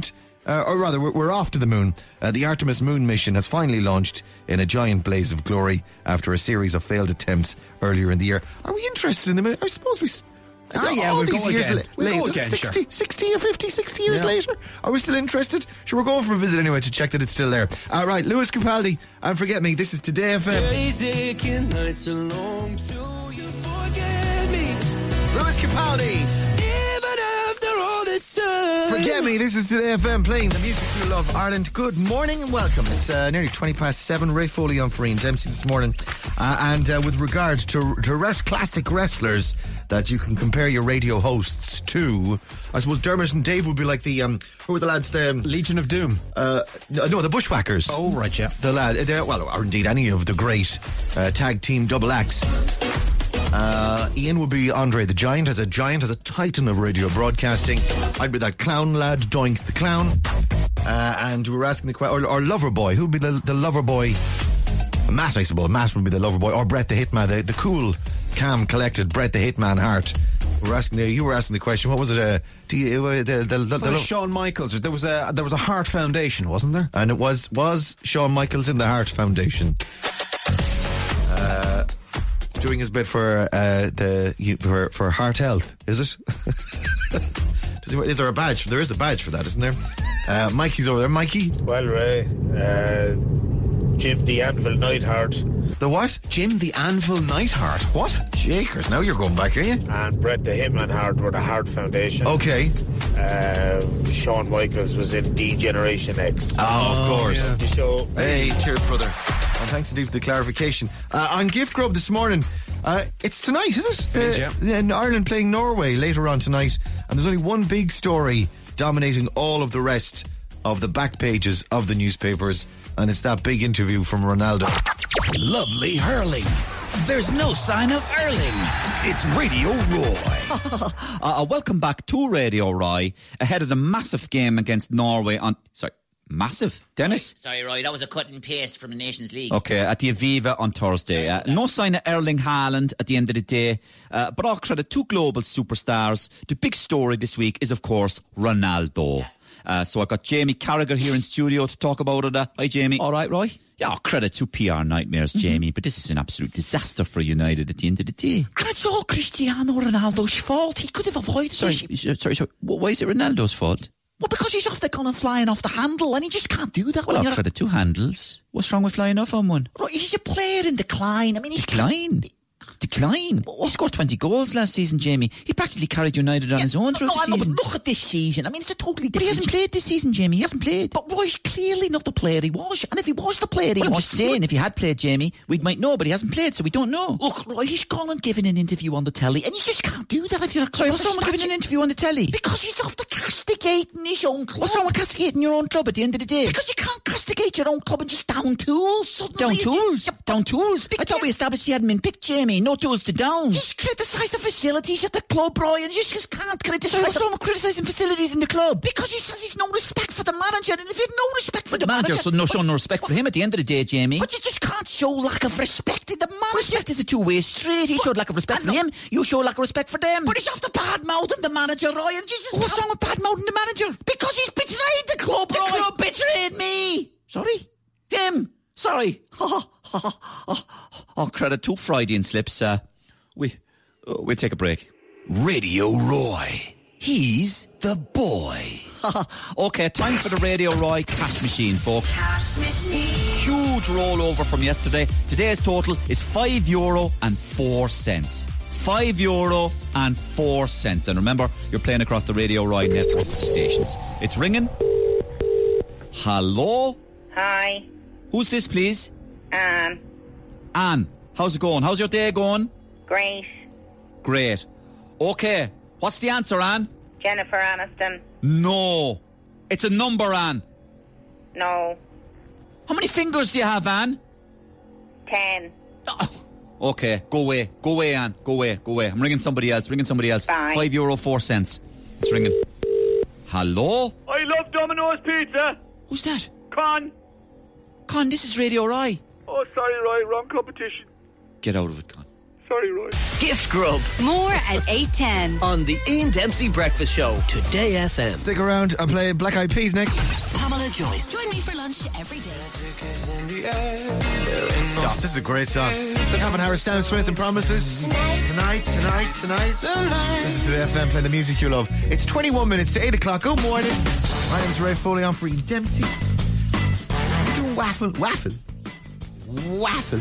Speaker 2: uh, or rather, we're, we're off to the moon. Uh, the Artemis moon mission has finally launched in a giant blaze of glory after a series of failed attempts earlier in the year. Are we interested in the moon? I suppose we...
Speaker 5: Ah, yeah,
Speaker 2: all
Speaker 5: we'll
Speaker 2: these
Speaker 5: go
Speaker 2: years
Speaker 5: again.
Speaker 2: la-
Speaker 5: We'll
Speaker 2: later,
Speaker 5: go again,
Speaker 2: sixty,
Speaker 5: sure.
Speaker 2: sixty or fifty, sixty years
Speaker 5: Yeah.
Speaker 2: later. Are we still interested? Sure, we're going for a visit anyway to check that it's still there. All right, Lewis Capaldi, and Forget Me. This is Today F M.
Speaker 1: nights are long till you forget me.
Speaker 2: Lewis Capaldi.
Speaker 1: Even after all this time.
Speaker 2: Forget Me, this is Today F M, playing the music you love, Ireland. Good morning and welcome. It's uh, nearly twenty past seven. Ray Foley on for Ian Dempsey this morning. Uh, and uh, with regard to, to rest classic wrestlers that you can compare your radio hosts to, I suppose Dermot and Dave would be like the, um, who were the lads? The um,
Speaker 5: Legion of Doom.
Speaker 2: Uh, no, no, the Bushwhackers.
Speaker 5: Oh, right, yeah.
Speaker 2: The lad, they're- well, or indeed any of the great uh, tag team double acts. Uh, Ian would be Andre the Giant, as a giant, as a titan of radio broadcasting. I'd be that clown lad, Doink the Clown. Uh, and we were asking the question, or, or Lover Boy, who would be the, the Lover Boy? Matt, I suppose. Matt would be the Lover Boy, or Brett the Hitman, the, the cool, calm, collected Brett the Hitman Hart. We were asking the, you were asking the question, what was it? Uh, do you, uh, the, the, the, the,
Speaker 5: Well,
Speaker 2: the,
Speaker 5: Shawn Michaels. There was a there was a Heart Foundation, wasn't there?
Speaker 2: and it was was Shawn Michaels in the Heart Foundation, uh, doing his bit for uh, the you- for for heart health. Is it? Does he- Is there a badge? There is a badge for that, isn't there? Uh, Mikey's over there. Mikey,
Speaker 8: Well, Ray, uh, Jim the Anvil Neidhart
Speaker 2: the what?
Speaker 5: Jim the Anvil Neidhart. What?
Speaker 2: Jakers. Now you're going back, are you?
Speaker 8: and Brett the Hitman Hart were the Hart Foundation.
Speaker 2: Okay.
Speaker 8: Uh, Shawn Michaels was in D Generation X.
Speaker 2: Oh, of course.
Speaker 8: The show.
Speaker 2: Hey, cheers, brother. And thanks indeed for the clarification. Uh, on Gift Grub this morning, uh, it's tonight, is it?
Speaker 5: It is,
Speaker 2: Uh,
Speaker 5: yeah.
Speaker 2: in Ireland playing Norway later on tonight. And there's only one big story dominating all of the rest of the back pages of the newspapers. And it's that big interview from Ronaldo.
Speaker 6: Lovely hurling. There's no sign of hurling. It's Radio Roy.
Speaker 10: Uh, welcome back to Radio Roy, ahead of the massive game against Norway on... Sorry, massive? Dennis?
Speaker 11: Sorry, Roy, that was a cut and paste from the Nations League.
Speaker 10: Okay, at the Aviva on Thursday. Uh, no sign of Erling Haaland at the end of the day, uh, but all credit to global superstars. The big story this week is, of course, Ronaldo. Uh, so I got Jamie Carragher here in studio to talk about it. Uh, hi, Jamie. All right, Roy? Yeah, oh, credit to P R nightmares, mm-hmm. Jamie, but this is an absolute disaster for United at the end of the day.
Speaker 11: And it's all Cristiano Ronaldo's fault. He could have avoided
Speaker 10: Sorry,
Speaker 11: it.
Speaker 10: sorry, sorry. Why is it Ronaldo's fault?
Speaker 11: Well, because he's off the gun and flying off the handle, and he just can't do that.
Speaker 10: Well,
Speaker 11: when
Speaker 10: I'll
Speaker 11: you're-
Speaker 10: credit two handles. What's wrong with flying off on one?
Speaker 11: Right, he's a player in decline. I mean, he's
Speaker 10: Decline? Decline? He scored twenty goals last season, Jamie. He practically carried United on
Speaker 11: Yeah,
Speaker 10: his own
Speaker 11: no,
Speaker 10: throughout
Speaker 11: no, I
Speaker 10: the
Speaker 11: know,
Speaker 10: season.
Speaker 11: but look at this season. I mean, it's a totally different.
Speaker 10: But he hasn't played this season, Jamie. He hasn't played.
Speaker 11: But Roy's clearly not the player he was. And if he was the player he
Speaker 10: Well, I'm
Speaker 11: was,
Speaker 10: just saying, if he had played, Jamie, we might know, but he hasn't played, so we don't know.
Speaker 11: Look, Roy, he's gone and given an interview on the telly, and you just can't do that if you're a
Speaker 10: Sorry, what's wrong with giving an interview on the telly?
Speaker 11: Because he's off the castigating his own club.
Speaker 10: What's wrong with castigating your own club at the end of the day?
Speaker 11: Because you can't castigate your own club and just down tools. Suddenly
Speaker 10: Down
Speaker 11: you
Speaker 10: tools?
Speaker 11: just-
Speaker 10: Down tools? I thought we established he hadn't been picked, Jamie. No tools to down.
Speaker 11: He's criticised the facilities at the club, Roy, and you just can't criticise.
Speaker 10: Sorry, what's wrong with criticising facilities in the club?
Speaker 11: Because he says he's no respect for the manager, and if you have no respect for
Speaker 10: The
Speaker 11: the,
Speaker 10: manager,
Speaker 11: manager,
Speaker 10: so no showing no respect for him at the end of the day, Jamie.
Speaker 11: but you just can't show lack of respect to the manager.
Speaker 10: Respect is a two-way street. He showed lack of respect for
Speaker 11: I know.
Speaker 10: him. You show lack of respect for them.
Speaker 11: But he's off the bad mouthing the manager, Roy, and you just
Speaker 10: What's
Speaker 11: can't-
Speaker 10: wrong with bad mouthing the manager?
Speaker 11: Because he's betrayed the club,
Speaker 10: The
Speaker 11: Roy.
Speaker 10: club betrayed me. Sorry? Him? Sorry. Oh, credit to Freudian slips. Uh, we, uh, we'll take a break.
Speaker 6: Radio Roy. He's the boy.
Speaker 10: Okay, time for the Radio Roy cash machine, folks.
Speaker 3: Cash machine.
Speaker 10: Huge rollover from yesterday. Today's total is five euro and four cents. Five euro and four cents. And remember, you're playing across the Radio Roy network of stations. It's ringing. Hello?
Speaker 9: Hi,
Speaker 10: Who's this, please?
Speaker 9: um,
Speaker 10: Anne. How's it going? How's your day going?
Speaker 9: great.
Speaker 10: Great. Okay. What's the answer, Anne?
Speaker 9: Jennifer Aniston.
Speaker 10: No. It's a number, Anne.
Speaker 9: No.
Speaker 10: How many fingers do you have, Anne?
Speaker 9: Ten.
Speaker 10: Oh, okay, go away. Go away, Anne. Go away. Go away. I'm ringing somebody else. Ringing somebody else.
Speaker 9: Bye.
Speaker 10: Five euro, four cents. It's ringing. Hello?
Speaker 8: I love Domino's Pizza.
Speaker 10: Who's that?
Speaker 8: Con.
Speaker 10: Con, this is Radio Roy.
Speaker 8: Oh, sorry, Roy. Wrong competition.
Speaker 10: Get out of it, Con.
Speaker 8: Sorry, Roy.
Speaker 6: Gift Grub
Speaker 3: More at eight ten.
Speaker 6: on the Ian Dempsey Breakfast Show. Today F M.
Speaker 2: Stick around. I'll play Black Eyed Peas next.
Speaker 6: Pamela Joyce.
Speaker 3: Join me for lunch every day.
Speaker 2: Stop. This is a great song. Still having Harris, Sam Smith and Promises. Tonight, tonight, tonight. This is Today F M, playing the music you love. It's twenty-one minutes to eight o'clock. Good morning. My name's Ray Foley, on for Ian Dempsey. Do waffle. Waffle. Waffle.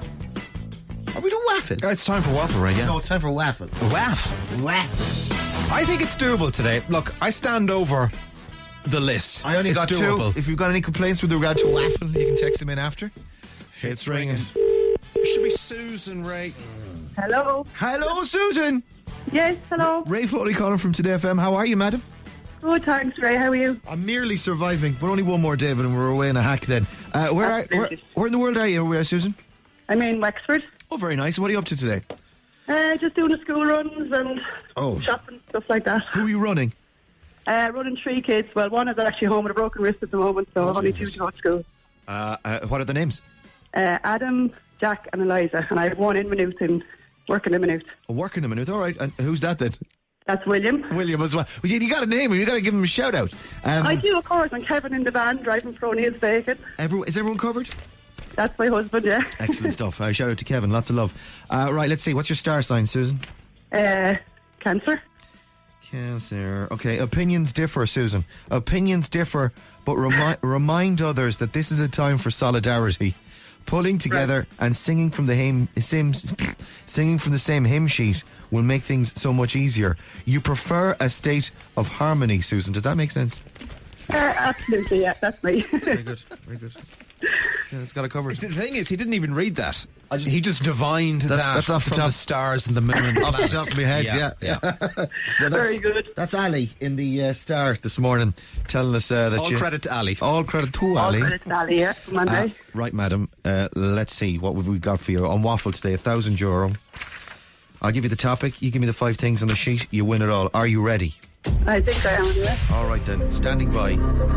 Speaker 2: Are we doing waffle?
Speaker 5: Uh, It's time for waffle, right? Yeah.
Speaker 2: No, it's time for waffle.
Speaker 5: Waffle.
Speaker 2: Waffle.
Speaker 5: I think it's doable today. Look, I stand over the list.
Speaker 2: I only
Speaker 5: It's
Speaker 2: got
Speaker 5: doable.
Speaker 2: two. If you've got any complaints with regard to waffle, you can text them in after. It's ringing.
Speaker 5: It should be Susan, Ray.
Speaker 9: Hello.
Speaker 2: Hello, Susan.
Speaker 9: Yes, hello.
Speaker 2: Ray Foley calling from Today F M. How are you, madam?
Speaker 9: Good, thanks, Ray. How are you?
Speaker 2: I'm merely surviving, but only one more, David, and we're away in a hack then. Uh, where, are, where, where in the world are you, where, Susan?
Speaker 9: I'm in Wexford.
Speaker 2: Oh, very nice. What are you up to today?
Speaker 9: Uh, just doing the school runs and
Speaker 2: Oh.
Speaker 9: shopping, stuff like that.
Speaker 2: Who are you running?
Speaker 9: Uh, running three kids. Well, one is actually home with a broken wrist at the moment, so only two to go to school.
Speaker 2: Uh, uh, what are the names?
Speaker 9: Uh, Adam, Jack and Eliza. And I have one in Minute and working in Minute.
Speaker 2: A working a minute. All right. And who's that then?
Speaker 9: That's William.
Speaker 2: William as well. Well, you, you got to name him. You got to give him a shout out. Um,
Speaker 9: I do, of course. And Kevin in the van driving for O'Neill's Bacon.
Speaker 2: everyone, is everyone covered?
Speaker 9: That's my husband, yeah.
Speaker 2: Excellent stuff. Uh, shout out to Kevin. Lots of love. Uh, right, let's see. What's your star sign, Susan?
Speaker 9: Uh, cancer.
Speaker 2: Cancer. Okay, opinions differ, Susan. Opinions differ, but remi- remind others that this is a time for solidarity. Pulling together and singing from the hymn, sim, singing from the same hymn sheet will make things so much easier. You prefer a state of harmony, Susan. Does that make sense?
Speaker 9: Uh, absolutely, yeah. That's me.
Speaker 2: Very good. Very good. Yeah, it's got it covered.
Speaker 5: The thing is, he didn't even read that. he just divined
Speaker 2: That's-
Speaker 5: that
Speaker 2: that's off the
Speaker 5: from
Speaker 2: top-
Speaker 5: the stars and the moon and the
Speaker 2: Off the
Speaker 5: planets.
Speaker 2: top of my head, yeah.
Speaker 5: yeah.
Speaker 2: Well, that's,
Speaker 9: Very good.
Speaker 2: That's Ali in the uh, Star this morning telling us uh, that
Speaker 5: All
Speaker 2: you...
Speaker 5: credit to Ali.
Speaker 2: All credit to
Speaker 9: All
Speaker 2: Ali.
Speaker 9: credit to Ali, yeah. Monday.
Speaker 2: Uh, right, madam. Uh, let's see. What have we got for you? On waffle today, a thousand euro. I'll give you the topic. You give me the five things on the sheet. You win it all. Are you ready?
Speaker 9: I think I am, yeah.
Speaker 2: All right, then. Standing by.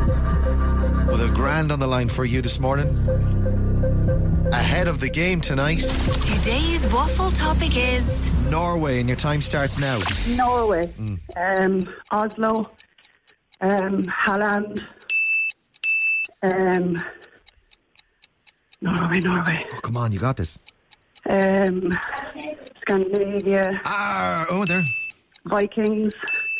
Speaker 2: With a grand on the line for you this morning. Ahead of the game tonight.
Speaker 3: Today's waffle topic is
Speaker 2: Norway, and your time starts now.
Speaker 9: Norway. Um, Oslo. Um, Halland. Um, Norway, Norway.
Speaker 2: Oh, come on, you got this.
Speaker 9: Um, Scandinavia.
Speaker 2: Ah, oh, there.
Speaker 9: Vikings.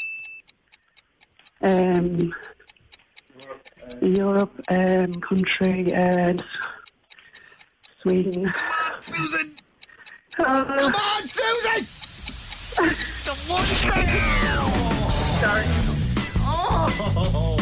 Speaker 9: Um, Europe. Um, country. And Sweden.
Speaker 2: Susan!
Speaker 9: Uh,
Speaker 2: Come on, Susan!
Speaker 9: the one second. Sorry.
Speaker 2: Oh,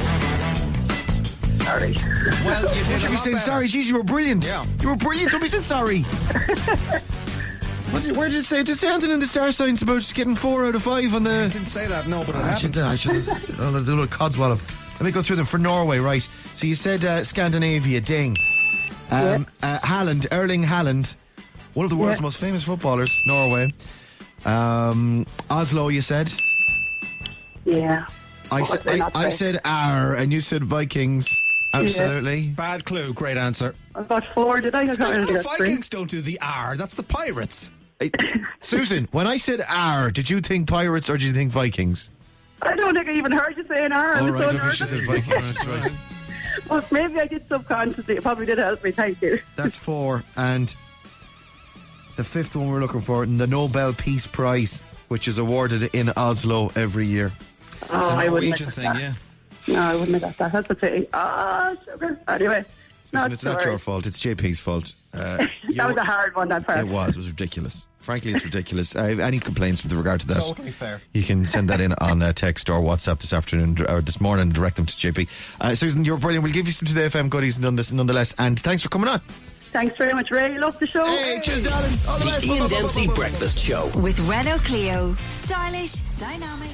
Speaker 9: Sorry.
Speaker 5: Well, you did
Speaker 2: Don't
Speaker 5: a
Speaker 2: you be
Speaker 5: lot
Speaker 2: saying
Speaker 5: better.
Speaker 2: sorry. Jeez, you were brilliant.
Speaker 5: Yeah.
Speaker 2: You were brilliant. Don't be saying sorry. What did, where did it say? Just anything in the star signs about just getting four out of five on
Speaker 5: I
Speaker 2: the...
Speaker 5: didn't say that, no, but it
Speaker 2: I should,
Speaker 5: happened.
Speaker 2: I should, I'll do a little codswallop. Let me go through them for Norway, right? So you said uh, Scandinavia, ding. Um, uh, Haaland, Erling Haaland, one of the world's
Speaker 9: Yeah.
Speaker 2: most famous footballers, Norway. Um, Oslo, you said.
Speaker 9: Yeah.
Speaker 2: I,
Speaker 9: What
Speaker 2: sa-
Speaker 9: was I
Speaker 2: I,
Speaker 9: not
Speaker 2: I
Speaker 9: saying?
Speaker 2: said R, and you said Vikings. Absolutely.
Speaker 5: Bad clue, great answer.
Speaker 9: I got four, did I? I can't remember.
Speaker 5: The
Speaker 9: That's three.
Speaker 5: Vikings don't do the R, that's the Pirates.
Speaker 2: Hey, Susan, when I said R, did you think Pirates or did you think Vikings?
Speaker 9: I don't think I even heard you saying R. I
Speaker 2: Oh,
Speaker 9: was
Speaker 2: right,
Speaker 9: so
Speaker 2: okay, she
Speaker 9: nervous.
Speaker 2: said Vikings. That's right.
Speaker 9: Well, maybe I did subconsciously. It probably did help me. Thank you.
Speaker 2: That's four. And the fifth one we're looking for, the Nobel Peace Prize, which is awarded in Oslo every year.
Speaker 9: Oh,
Speaker 5: It's a
Speaker 9: I wouldn't
Speaker 5: Norwegian
Speaker 9: have
Speaker 5: thing,
Speaker 9: got
Speaker 5: yeah.
Speaker 9: that. No, I wouldn't have got that. That's a pity. Ah, sugar. Anyway.
Speaker 2: Listen,
Speaker 9: Not
Speaker 2: it's not
Speaker 9: sorry.
Speaker 2: your fault. It's J P's fault. Uh, you
Speaker 9: That was
Speaker 2: were-
Speaker 9: a hard one, that part.
Speaker 2: It was. It was ridiculous. Frankly, it's ridiculous. Uh, any complaints with regard to that?
Speaker 5: Totally fair.
Speaker 2: You can send that in on uh, text or WhatsApp this afternoon or this morning and direct them to J P. Uh, Susan, you're brilliant. We'll give you some Today F M goodies nonetheless, nonetheless. And thanks for coming on.
Speaker 9: Thanks very much, Ray. Love the show.
Speaker 2: Hey, cheers, darling. All the best.
Speaker 6: The Ian Dempsey Breakfast Show.
Speaker 3: with Renault Clio. Stylish, dynamic.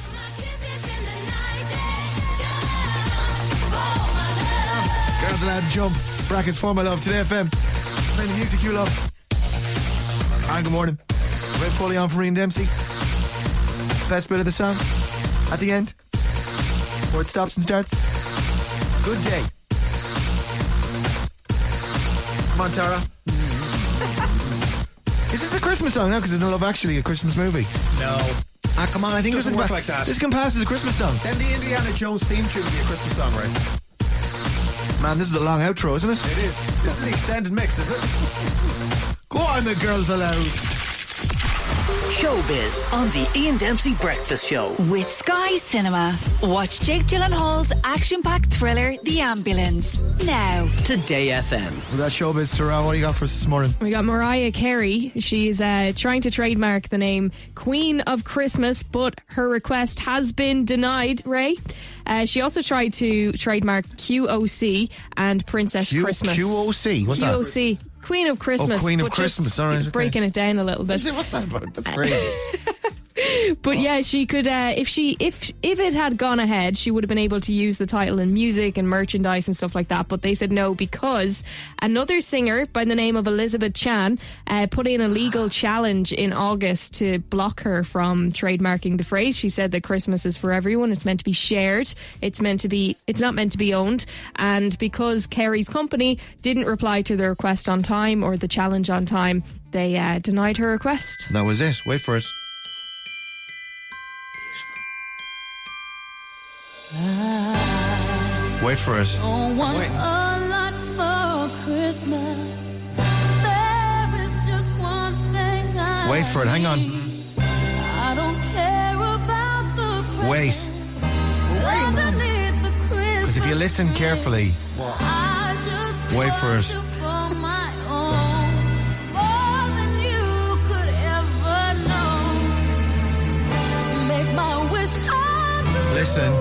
Speaker 2: Girls allowed to jump. Brackets for my love. Today F M. Playing the music you love. And good morning. Ray Foley on for Ian Dempsey. Best bit of the song at the end, where it stops and starts. Good day. Come on, Tara. Is this a Christmas song now? Because isn't Love Actually a Christmas movie?
Speaker 5: No.
Speaker 2: Ah, come on, I think
Speaker 5: Doesn't
Speaker 2: this
Speaker 5: work
Speaker 2: can
Speaker 5: like that.
Speaker 2: This can pass as a Christmas song.
Speaker 5: Then the Indiana Jones theme tune would be a Christmas song, right?
Speaker 2: Man, this is a long outro, isn't it?
Speaker 5: It is. This is the extended mix, is it?
Speaker 2: Go on, the girls allowed.
Speaker 6: Showbiz on the Ian Dempsey Breakfast Show.
Speaker 3: With Sky Cinema. Watch Jake Gyllenhaal's action-packed thriller, The Ambulance. Now.
Speaker 6: Today F M.
Speaker 2: We got Showbiz, Tara. What do you got for us this morning?
Speaker 12: We got Mariah Carey. She's uh, trying to trademark the name Queen of Christmas, but her request has been denied, Ray. Uh, she also tried to trademark Q O C and Princess
Speaker 2: Q-
Speaker 12: Christmas.
Speaker 2: Q O C? What's that?
Speaker 12: Q O C. Queen of Christmas.
Speaker 2: Oh, Queen of
Speaker 12: but
Speaker 2: Christmas.
Speaker 12: just
Speaker 2: All right, okay.
Speaker 12: breaking it down a little bit.
Speaker 2: What's that about? That's crazy.
Speaker 12: But yeah, she could uh, if she if if it had gone ahead, she would have been able to use the title in music and merchandise and stuff like that. But they said no, because another singer by the name of Elizabeth Chan uh, put in a legal challenge in August to block her from trademarking the phrase. She said that Christmas is for everyone. It's meant to be shared. It's meant to be. It's not meant to be owned. And because Carey's company didn't reply to the request on time or the challenge on time, they uh, denied her request.
Speaker 2: That was it. Wait for it. Wait for it.
Speaker 13: Don't want
Speaker 2: Wait.
Speaker 13: a lot for Christmas. There is just one thing I
Speaker 2: Wait for it. Hang on.
Speaker 13: I don't care about the
Speaker 2: Wait.
Speaker 13: Wait.
Speaker 2: Because if you listen carefully, wait for it.
Speaker 13: For my own, more than you could ever know. Make my wish come true.
Speaker 2: Listen.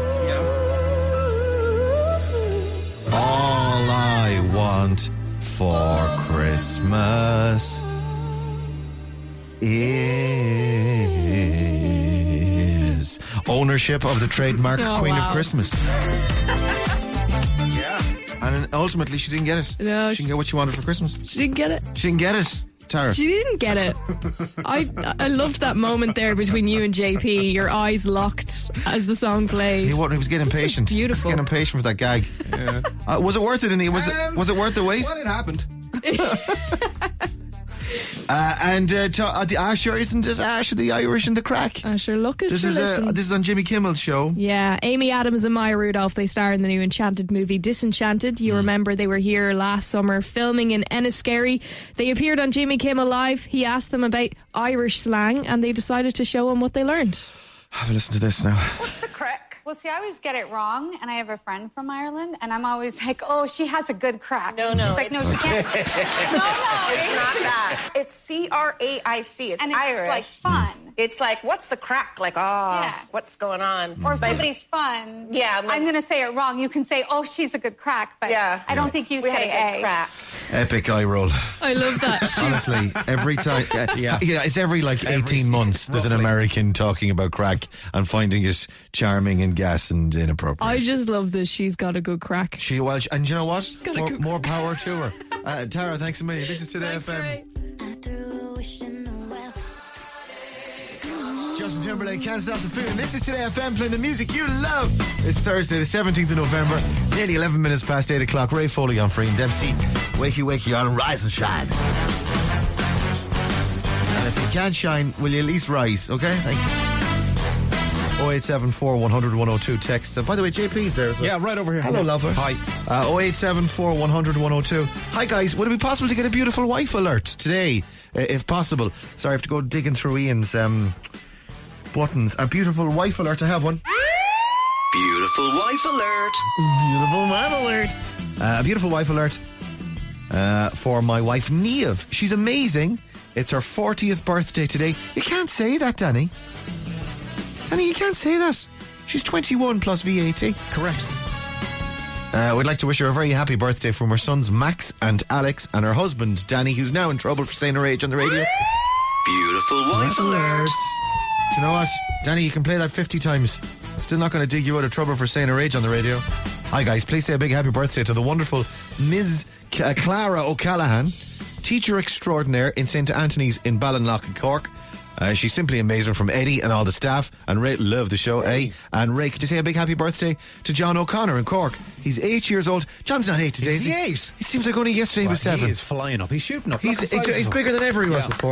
Speaker 2: All I want for Christmas is ownership of the trademark
Speaker 12: Oh,
Speaker 2: Queen
Speaker 12: wow.
Speaker 2: of Christmas. Yeah. And ultimately she didn't get it.
Speaker 12: No,
Speaker 2: she didn't get what she wanted for Christmas.
Speaker 12: She didn't get it.
Speaker 2: She didn't get it. Tara.
Speaker 12: She didn't get it. I I loved that moment there between you and J P. Your eyes locked as the song played.
Speaker 2: He, wasn't- he was getting
Speaker 12: This is
Speaker 2: impatient.
Speaker 12: beautiful.
Speaker 2: He was getting impatient for that gag. Yeah. Uh, was it worth it? And was
Speaker 5: Um,
Speaker 2: it was it worth the wait?
Speaker 5: Well, it happened.
Speaker 2: Uh, and uh, to, uh, the Asher, isn't it Asher the Irish and the crack?
Speaker 12: Asher, look at
Speaker 2: This
Speaker 12: sure
Speaker 2: is uh,
Speaker 12: listen.
Speaker 2: this is on Jimmy Kimmel's show.
Speaker 12: Yeah, Amy Adams and Maya Rudolph, they star in the new Enchanted movie Disenchanted. You remember they were here last summer filming in Enniskerry. They appeared on Jimmy Kimmel Live. He asked them about Irish slang and they decided to show him what they learned.
Speaker 2: Have a listen to this now.
Speaker 14: What's the crack? Well, see, I always get it wrong, and I have a friend from Ireland, and I'm always like, oh, she has a good crack.
Speaker 15: No, no,
Speaker 14: She's like, no, she can't. no, no.
Speaker 15: It's not that. It's C R A I C. It's
Speaker 14: And it's,
Speaker 15: Irish.
Speaker 14: like, fun.
Speaker 15: It's like, what's the crack? Like, oh,
Speaker 14: Yeah.
Speaker 15: what's going on?
Speaker 14: Or if
Speaker 15: But-
Speaker 14: somebody's fun,
Speaker 15: Yeah, I'm like-
Speaker 14: I'm going to say it wrong. You can say, oh, she's a good crack, but
Speaker 15: Yeah.
Speaker 14: I don't think you
Speaker 15: We had
Speaker 14: say
Speaker 15: a good
Speaker 14: A.
Speaker 15: crack.
Speaker 2: Epic eye roll.
Speaker 12: I love that.
Speaker 2: Honestly, every time, uh,
Speaker 5: Yeah.
Speaker 2: you know, it's every like
Speaker 5: Every
Speaker 2: eighteen
Speaker 5: se-
Speaker 2: months. There's an
Speaker 5: roughly.
Speaker 2: American talking about crack and finding it charming and gas and inappropriate.
Speaker 12: I just love this. She's got a good crack.
Speaker 2: She well, and you know what?
Speaker 12: got a
Speaker 2: More,
Speaker 12: good
Speaker 2: more power to her. Uh, Tara, thanks a million. This is Today
Speaker 12: Thanks,
Speaker 2: F M.
Speaker 12: Ray.
Speaker 2: Justin Timberlake, Can't Stop the Feeling. This is Today F M, playing the music you love. It's Thursday, the seventeenth of November, nearly eleven minutes past eight o'clock. Ray Foley on Free and Dempsey. Wakey, wakey on Rise and Shine. And if you can't shine, will you at least rise, okay? Thank you. oh eight seven four, one hundred, one oh two text. Uh, by the way, J P's there as well.
Speaker 5: Yeah, right over here.
Speaker 2: Hello, lover.
Speaker 5: Hi.
Speaker 2: Uh, oh eight seven four, one hundred, one oh two. Hi, guys. Would it be possible to get a beautiful wife alert today, uh, if possible? Sorry, I have to go digging through Ian's um, buttons. A beautiful wife alert. I have one.
Speaker 6: Beautiful wife alert.
Speaker 2: Beautiful wife alert. Uh, a beautiful wife alert uh, for my wife, Niamh. She's amazing. It's her fortieth birthday today. You can't say that, Danny. Danny, you can't say that. She's twenty-one plus V A T.
Speaker 5: Correct.
Speaker 2: Uh, we'd like to wish her a very happy birthday from her sons Max and Alex and her husband Danny, who's now in trouble for saying her age on the radio.
Speaker 6: Beautiful wife alert.
Speaker 2: Do you know what? Danny, you can play that fifty times. Still not going to dig you out of trouble for saying her age on the radio. Hi guys, please say a big happy birthday to the wonderful Miz C- Clara O'Callaghan, teacher extraordinaire in Saint Anthony's in Ballinlough in Cork. Uh, she's simply amazing, from Eddie and all the staff. And Ray, love the show, eh? And Ray, could you say a big happy birthday to John O'Connor in Cork? He's eight years old. John's not eight today.
Speaker 5: Is he
Speaker 2: is
Speaker 5: eight?
Speaker 2: It seems like only yesterday he was
Speaker 5: Well,
Speaker 2: seven.
Speaker 5: He is flying up. He's shooting up.
Speaker 2: He's,
Speaker 5: Look, the size
Speaker 2: he's
Speaker 5: of him.
Speaker 2: bigger than ever he was
Speaker 5: Yeah.
Speaker 2: before.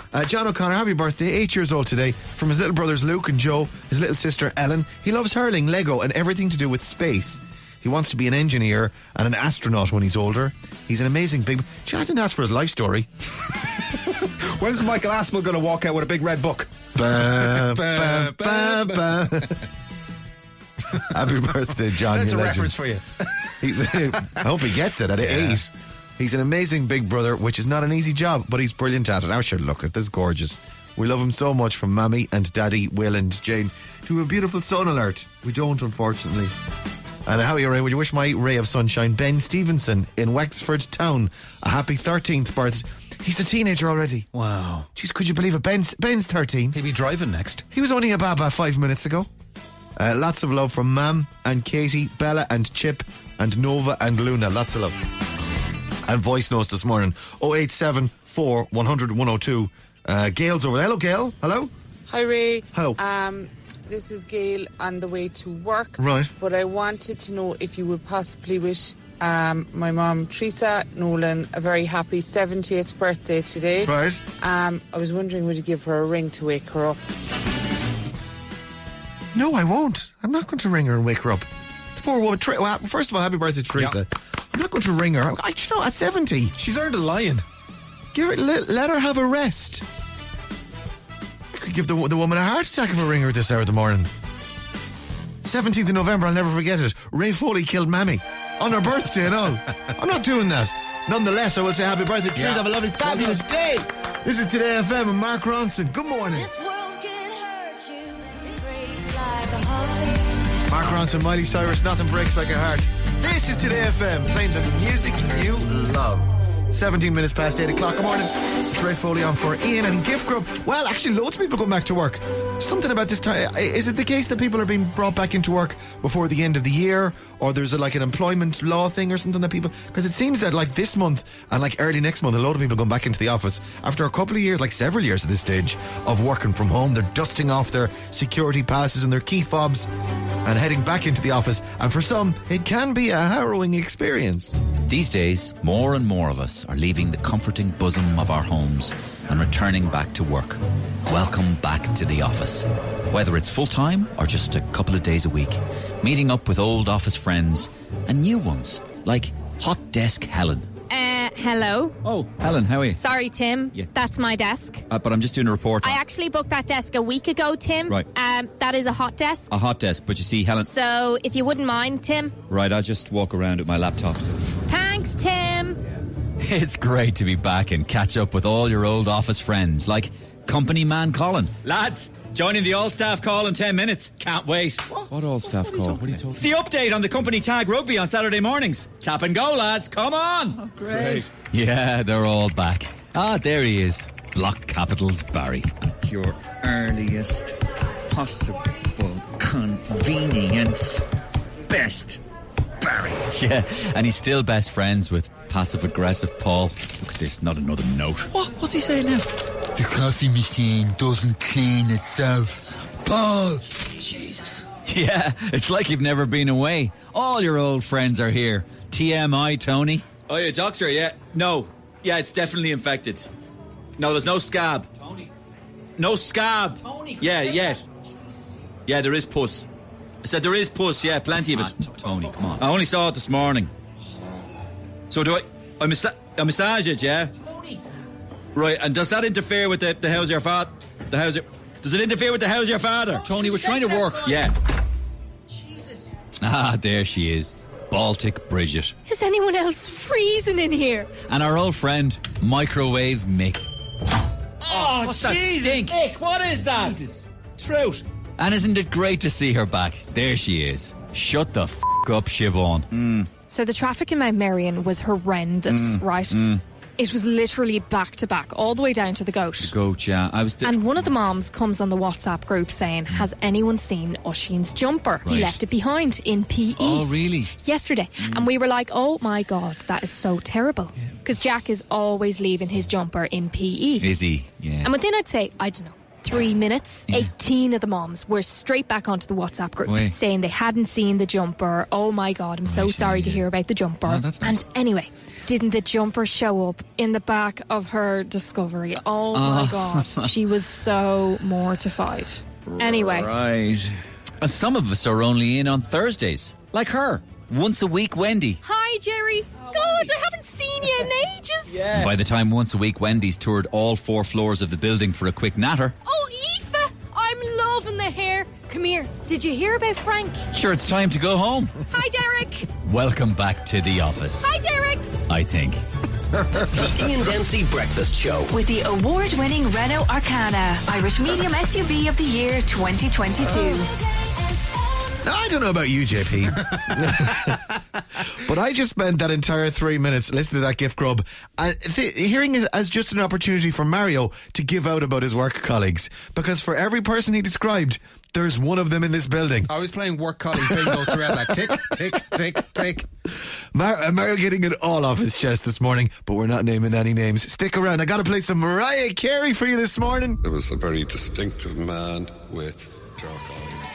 Speaker 2: Uh, John O'Connor, happy birthday, eight years old today, from his little brothers Luke and Joe, his little sister Ellen. He loves hurling, Lego, and everything to do with space. He wants to be an engineer and an astronaut when he's older. He's an amazing big... Gee, I didn't ask for his life story.
Speaker 5: When's Michael Aspel going to walk out with a big red book?
Speaker 2: Ba, ba, ba, ba. Happy birthday, John.
Speaker 5: That's a
Speaker 2: you
Speaker 5: reference
Speaker 2: legend.
Speaker 5: for you.
Speaker 2: He's, I hope he gets it at
Speaker 5: Yeah.
Speaker 2: eight. He's an amazing big brother, which is not an easy job, but he's brilliant at it. Now, sure, look at this, gorgeous. We love him so much, from Mammy and Daddy, Will and Jane, to a beautiful son alert. We don't, unfortunately. And how are you, Ray? Would you wish my ray of sunshine, Ben Stevenson in Wexford Town, a happy thirteenth birthday? He's a teenager already.
Speaker 5: Wow.
Speaker 2: Jeez, could you believe it? Ben's, Ben's thirteen.
Speaker 5: He'll be driving next.
Speaker 2: He was only a baba five minutes ago. Uh, lots of love from Mam and Katie, Bella and Chip and Nova and Luna. Lots of love. And voice notes this morning. oh eight seven four, one hundred, one oh two. Uh, Gail's over there. Hello, Gail. Hello.
Speaker 16: Hi, Ray.
Speaker 2: Hello.
Speaker 16: Um, this is Gail on the way to work.
Speaker 2: Right.
Speaker 16: But I wanted to know if you would possibly wish um, my mum, Teresa Nolan, a very happy seventieth birthday today.
Speaker 2: Right.
Speaker 16: Um, I was wondering, would you give her a ring to wake her up?
Speaker 2: No, I won't. I'm not going to ring her and wake her up. The poor woman. Tre- well, first of all, happy birthday, Teresa. I'm not going to ring her. I, you know, at seventy.
Speaker 5: She's earned a lion.
Speaker 2: Give her, let, let her have a rest. I could give the, the woman a heart attack if I ring her this hour of the morning. seventeenth of November, I'll never forget it. Ray Foley killed Mammy on her birthday and all. I'm not doing that. Nonetheless, I will say happy birthday, Teresa.
Speaker 5: Yeah.
Speaker 2: Have a lovely, fabulous day. This is Today F M and Mark Ronson. Good morning. Mark Ronson, Miley Cyrus, nothing breaks like a heart. This is Today F M, playing the music you love. seventeen minutes past eight o'clock. Good morning. It's Ray Foley on for Ian and Gift Grub. Well, actually, loads of people going back to work. Something about this time. Is it the case that people are being brought back into work before the end of the year? Or there's a, like an employment law thing or something that people... Because it seems that like this month and like early next month, a lot of people are going back into the office after a couple of years, like several years at this stage, of working from home. They're dusting off their security passes and their key fobs and heading back into the office. And for some, it can be a harrowing experience.
Speaker 10: These days, more and more of us are leaving the comforting bosom of our homes and returning back to work. Welcome back to the office. Whether it's full-time or just a couple of days a week, meeting up with old office friends and new ones, like Hot Desk Helen.
Speaker 12: Uh, hello.
Speaker 10: Oh, Helen, how are you?
Speaker 12: Sorry, Tim.
Speaker 10: Yeah.
Speaker 12: That's my desk.
Speaker 10: Uh, but I'm just doing a report on
Speaker 12: I actually booked that desk a week ago, Tim.
Speaker 10: Right.
Speaker 12: Um, that is a hot desk.
Speaker 10: a hot desk, but you see, Helen...
Speaker 12: So, if you wouldn't mind, Tim.
Speaker 10: Right, I'll just walk around with my laptop.
Speaker 12: Thanks, Tim.
Speaker 10: It's great to be back and catch up with all your old office friends, like company man Colin. Lads, joining the all-staff call in ten minutes. Can't wait. What, what all-staff call? What are you talking about? It's the update on the company tag rugby on Saturday mornings. Tap and go, lads. Come on. Oh,
Speaker 2: great.
Speaker 10: Yeah, they're all back. Ah, there he is. Block Capitals Barry. At your earliest possible convenience. Best Barry. Yeah, and he's still best friends with passive-aggressive Paul. Look at this, not another note. What? What's he saying now?
Speaker 17: The coffee machine doesn't clean itself. Paul!
Speaker 10: Jesus. Yeah, it's like you've never been away. All your old friends are here. T M I, Tony. Oh, yeah, doctor, yeah. No. Yeah, it's definitely infected. No, there's no scab. Tony. No scab. Tony. Yeah, yeah. Yeah, there is pus. I said there is pus, yeah, plenty of it. Ah, Tony, come on. I only saw it this morning. So do I... I, massa- I massage it, yeah? Tony. Right, and does that interfere with the, the how's your father? The how's your... Does it interfere with the how's your father? Tony, Tony we're trying to work. Yeah. Jesus. Ah, there she is. Baltic Bridget.
Speaker 12: Is anyone else freezing in here?
Speaker 10: And our old friend, Microwave Mick.
Speaker 6: Oh,
Speaker 10: what's that stink?
Speaker 6: Mick, what is that?
Speaker 10: Jesus. Trout. And isn't it great to see her back? There she is. Shut the f*** up, Siobhan. Mm.
Speaker 12: So the traffic in Mount Marion was horrendous,
Speaker 10: Mm.
Speaker 12: right?
Speaker 10: Mm.
Speaker 12: It was literally back to back, all the way down to the goat.
Speaker 10: The goat, yeah. I was. Di-
Speaker 12: and one of the moms comes on the WhatsApp group saying, "Has anyone seen Oisin's jumper?
Speaker 10: Right.
Speaker 12: He left it behind in P E."
Speaker 10: Oh, really?
Speaker 12: Yesterday. Mm. And we were like, "Oh my God, that is so terrible." Because yeah. Jack is always leaving his jumper in P E.
Speaker 10: Is he? Yeah.
Speaker 12: And within, I'd say, I don't know, three minutes, eighteen of the moms were straight back onto the WhatsApp group
Speaker 10: Oui.
Speaker 12: saying they hadn't seen the jumper. Oh my God, I'm so sorry to hear about the jumper.
Speaker 10: Oh, that's nice.
Speaker 12: And anyway, didn't the jumper show up in the back of her Discovery? Oh my
Speaker 10: Oh.
Speaker 12: God, she was so mortified. Anyway.
Speaker 10: Right. And some of us are only in on Thursdays. Like her. Once a week, Wendy.
Speaker 12: Hi, Jerry. God, I haven't seen you in ages.
Speaker 10: And by the time once a week Wendy's toured all four floors of the building for a quick natter,
Speaker 12: Oh, Aoife, I'm loving the hair. Come here. Did you hear about Frank?
Speaker 10: sure, it's time to go home.
Speaker 12: Hi, Derek.
Speaker 10: Welcome back to the office,
Speaker 12: Hi, Derek.
Speaker 10: I think.
Speaker 6: The Ian Dempsey Breakfast Show.
Speaker 3: With the award-winning Renault Arcana, Irish Medium S U V of the Year twenty twenty-two.
Speaker 2: Now, I don't know about you, J P, but I just spent that entire three minutes listening to that gift grub and th- hearing it as just an opportunity for Mario to give out about his work colleagues. Because for every person he described, there's one of them in this building.
Speaker 5: I was playing work colleague bingo throughout, like tick, tick, tick, tick.
Speaker 2: Mar- uh, Mario getting it all off his chest this morning, but we're not naming any names. Stick around. I got to play some Mariah Carey for you this morning.
Speaker 18: It was a very distinctive man with dark eyes.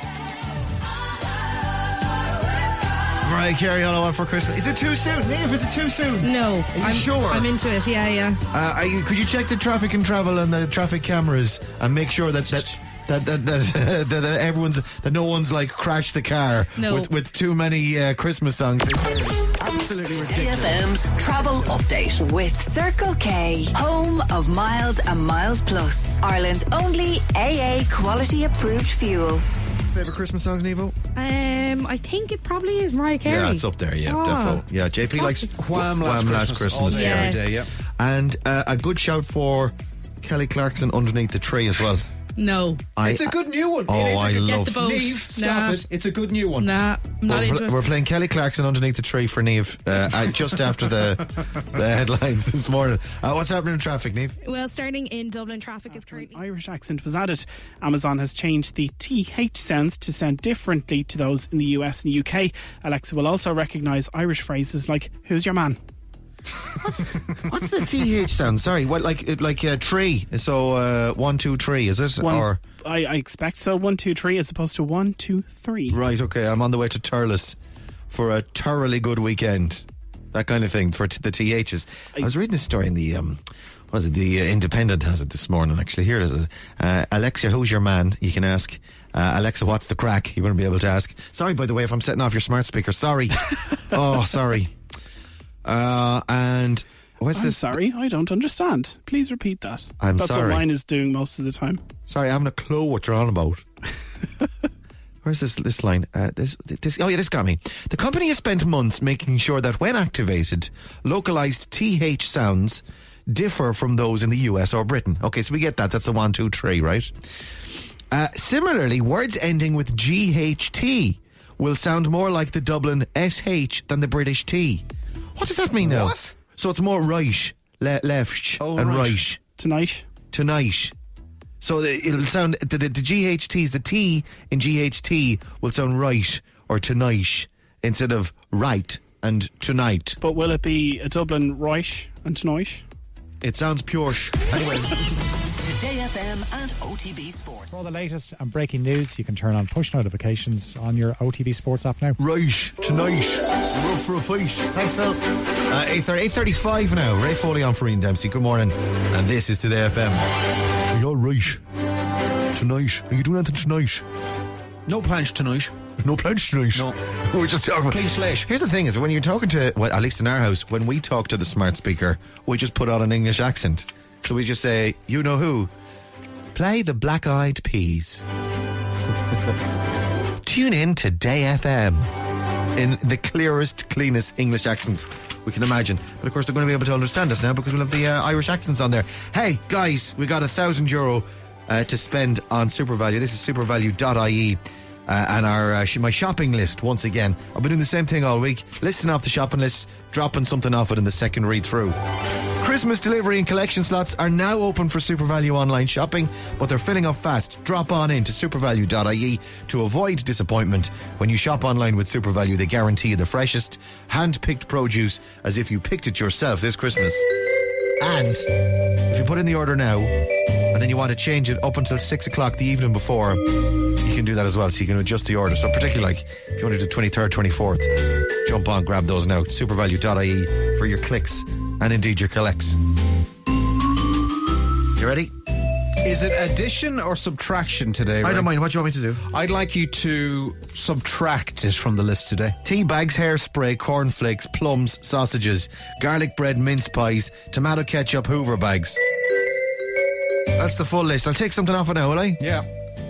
Speaker 2: Mariah Carey, All I Want for Christmas. Is it too soon? Niamh, is it too soon?
Speaker 7: No,
Speaker 2: Are you
Speaker 7: I'm
Speaker 2: sure?
Speaker 7: I'm into it. Yeah, yeah.
Speaker 2: Uh, are you, could you check the traffic and travel and the traffic cameras and make sure that that that that, that, that, that everyone's that no one's like crashed the car
Speaker 7: No.
Speaker 2: with with too many uh, Christmas songs? It's absolutely ridiculous.
Speaker 6: A F M's travel update.
Speaker 3: With Circle K, home of Miles and Miles Plus, Ireland's only A A quality approved fuel.
Speaker 2: Favorite Christmas songs, Nevo?
Speaker 7: Um, I think it probably is Mariah Carey.
Speaker 2: Yeah, it's up there. Yeah,
Speaker 7: Oh.
Speaker 2: defo. Yeah, J P likes
Speaker 5: Wham! Last
Speaker 2: Last
Speaker 5: Christmas,
Speaker 2: Christmas.
Speaker 5: all day,
Speaker 7: Yes.
Speaker 5: every day, yeah.
Speaker 2: And uh, a good shout for Kelly Clarkson, Underneath the Tree as well.
Speaker 7: No.
Speaker 2: I,
Speaker 5: It's a good new one.
Speaker 2: Oh,
Speaker 5: It is a
Speaker 2: I
Speaker 5: good-
Speaker 2: love-
Speaker 7: Get the boat.
Speaker 5: Niamh, stop
Speaker 7: Nah.
Speaker 5: it. It's a good new one.
Speaker 7: Nah, I'm not
Speaker 2: we're,
Speaker 7: into
Speaker 2: pl-
Speaker 7: it.
Speaker 2: we're playing Kelly Clarkson Underneath the Tree for Niamh uh, uh, just after the the headlines this morning. Uh, what's happening in traffic, Niamh?
Speaker 7: Well, starting in Dublin, traffic is currently.
Speaker 19: Irish accent was added. Amazon has changed the T H sounds to sound differently to those in the U S and U K. Alexa will also recognise Irish phrases like, who's your man?
Speaker 2: What's the T H sound? Sorry, what like it- like uh, tree? So uh, one, two, three, is it?
Speaker 19: One,
Speaker 2: or
Speaker 19: I, I expect so. One, two, three, as opposed to one, two, three.
Speaker 2: right? Okay, I'm on the way to Turles for a thoroughly good weekend. That kind of thing for t- the T H's. I was reading a story in the um, what is it? The uh, Independent has it this morning. Actually, here it is. Uh, Alexa, who's your man? You can ask. Uh, Alexa, what's the crack? You're going to be able to ask. Sorry, by the way, if I'm setting off your smart speaker. Sorry. Oh, sorry. Uh, and what's
Speaker 19: I'm
Speaker 2: this?
Speaker 19: sorry, I don't understand. Please repeat that.
Speaker 2: I'm
Speaker 19: That's
Speaker 2: sorry.
Speaker 19: what mine is doing most of the time.
Speaker 2: Sorry, I haven't a clue what you're on about. Where's this this line? Uh, this this oh yeah, this got me. The company has spent months making sure that when activated, localized T H sounds differ from those in the U S or Britain. Okay, so we get that. That's the one, two, three, right? Uh, similarly, words ending with G H T will sound more like the Dublin S H than the British T. What does that mean now?
Speaker 5: What?
Speaker 2: So it's more right, le- left,
Speaker 5: Oh,
Speaker 2: and
Speaker 5: right.
Speaker 2: right.
Speaker 19: Tonight.
Speaker 2: Tonight. So the- it'll sound, the, the, the G H Ts, the T in G H T will sound right or tonight instead of right and tonight.
Speaker 19: But will it be a Dublin right and tonight?
Speaker 2: It sounds pure. Anyway.
Speaker 6: Today F M and O T B Sports.
Speaker 4: For all the latest and breaking news, you can turn on push notifications on your O T B Sports app now.
Speaker 2: Right, tonight. We're up for a fight. Thanks, Phil. Uh, eight thirty-five now. Ray Foley on for Ian Dempsey. Good morning. And this is Today F M. Are you all right? Tonight. Are you doing anything tonight?
Speaker 5: No plans tonight.
Speaker 2: There's no plans tonight.
Speaker 5: No.
Speaker 2: We're just talking.
Speaker 5: Clean slate.
Speaker 2: Here's the thing: is when you're talking to, well, at least in our house, when we talk to the smart speaker, we just put on an English accent. So we just say, "You know who? Play the Black Eyed Peas." Tune in to Today F M in the clearest, cleanest English accent we can imagine. But of course, they're going to be able to understand us now because we'll have the uh, Irish accents on there. Hey, guys, we got a thousand euro uh, to spend on SuperValu. This is supervalue dot I E. Uh, and our uh, sh- my shopping list once again. I've been doing the same thing all week. Listing off the shopping list, dropping something off it in the second read through. Christmas delivery and collection slots are now open for SuperValu online shopping, but they're filling up fast. Drop on in to supervalue dot I E to avoid disappointment. When you shop online with SuperValu, they guarantee you the freshest, hand-picked produce as if you picked it yourself this Christmas. And if you put in the order now, and then you want to change it up until six o'clock the evening before, you can do that as well. So you can adjust the order. So particularly like if you want to do twenty-third, twenty-fourth, jump on, grab those now. supervalue dot I E for your clicks and indeed your collects. You ready?
Speaker 5: Is it addition or subtraction today, Ray?
Speaker 2: I don't mind. What do you want me to do?
Speaker 5: I'd like you to subtract it from the list today.
Speaker 2: Tea bags, hairspray, cornflakes, plums, sausages, garlic bread, mince pies, tomato ketchup, Hoover bags. That's the full list. I'll take something off it now, will I?
Speaker 5: Yeah.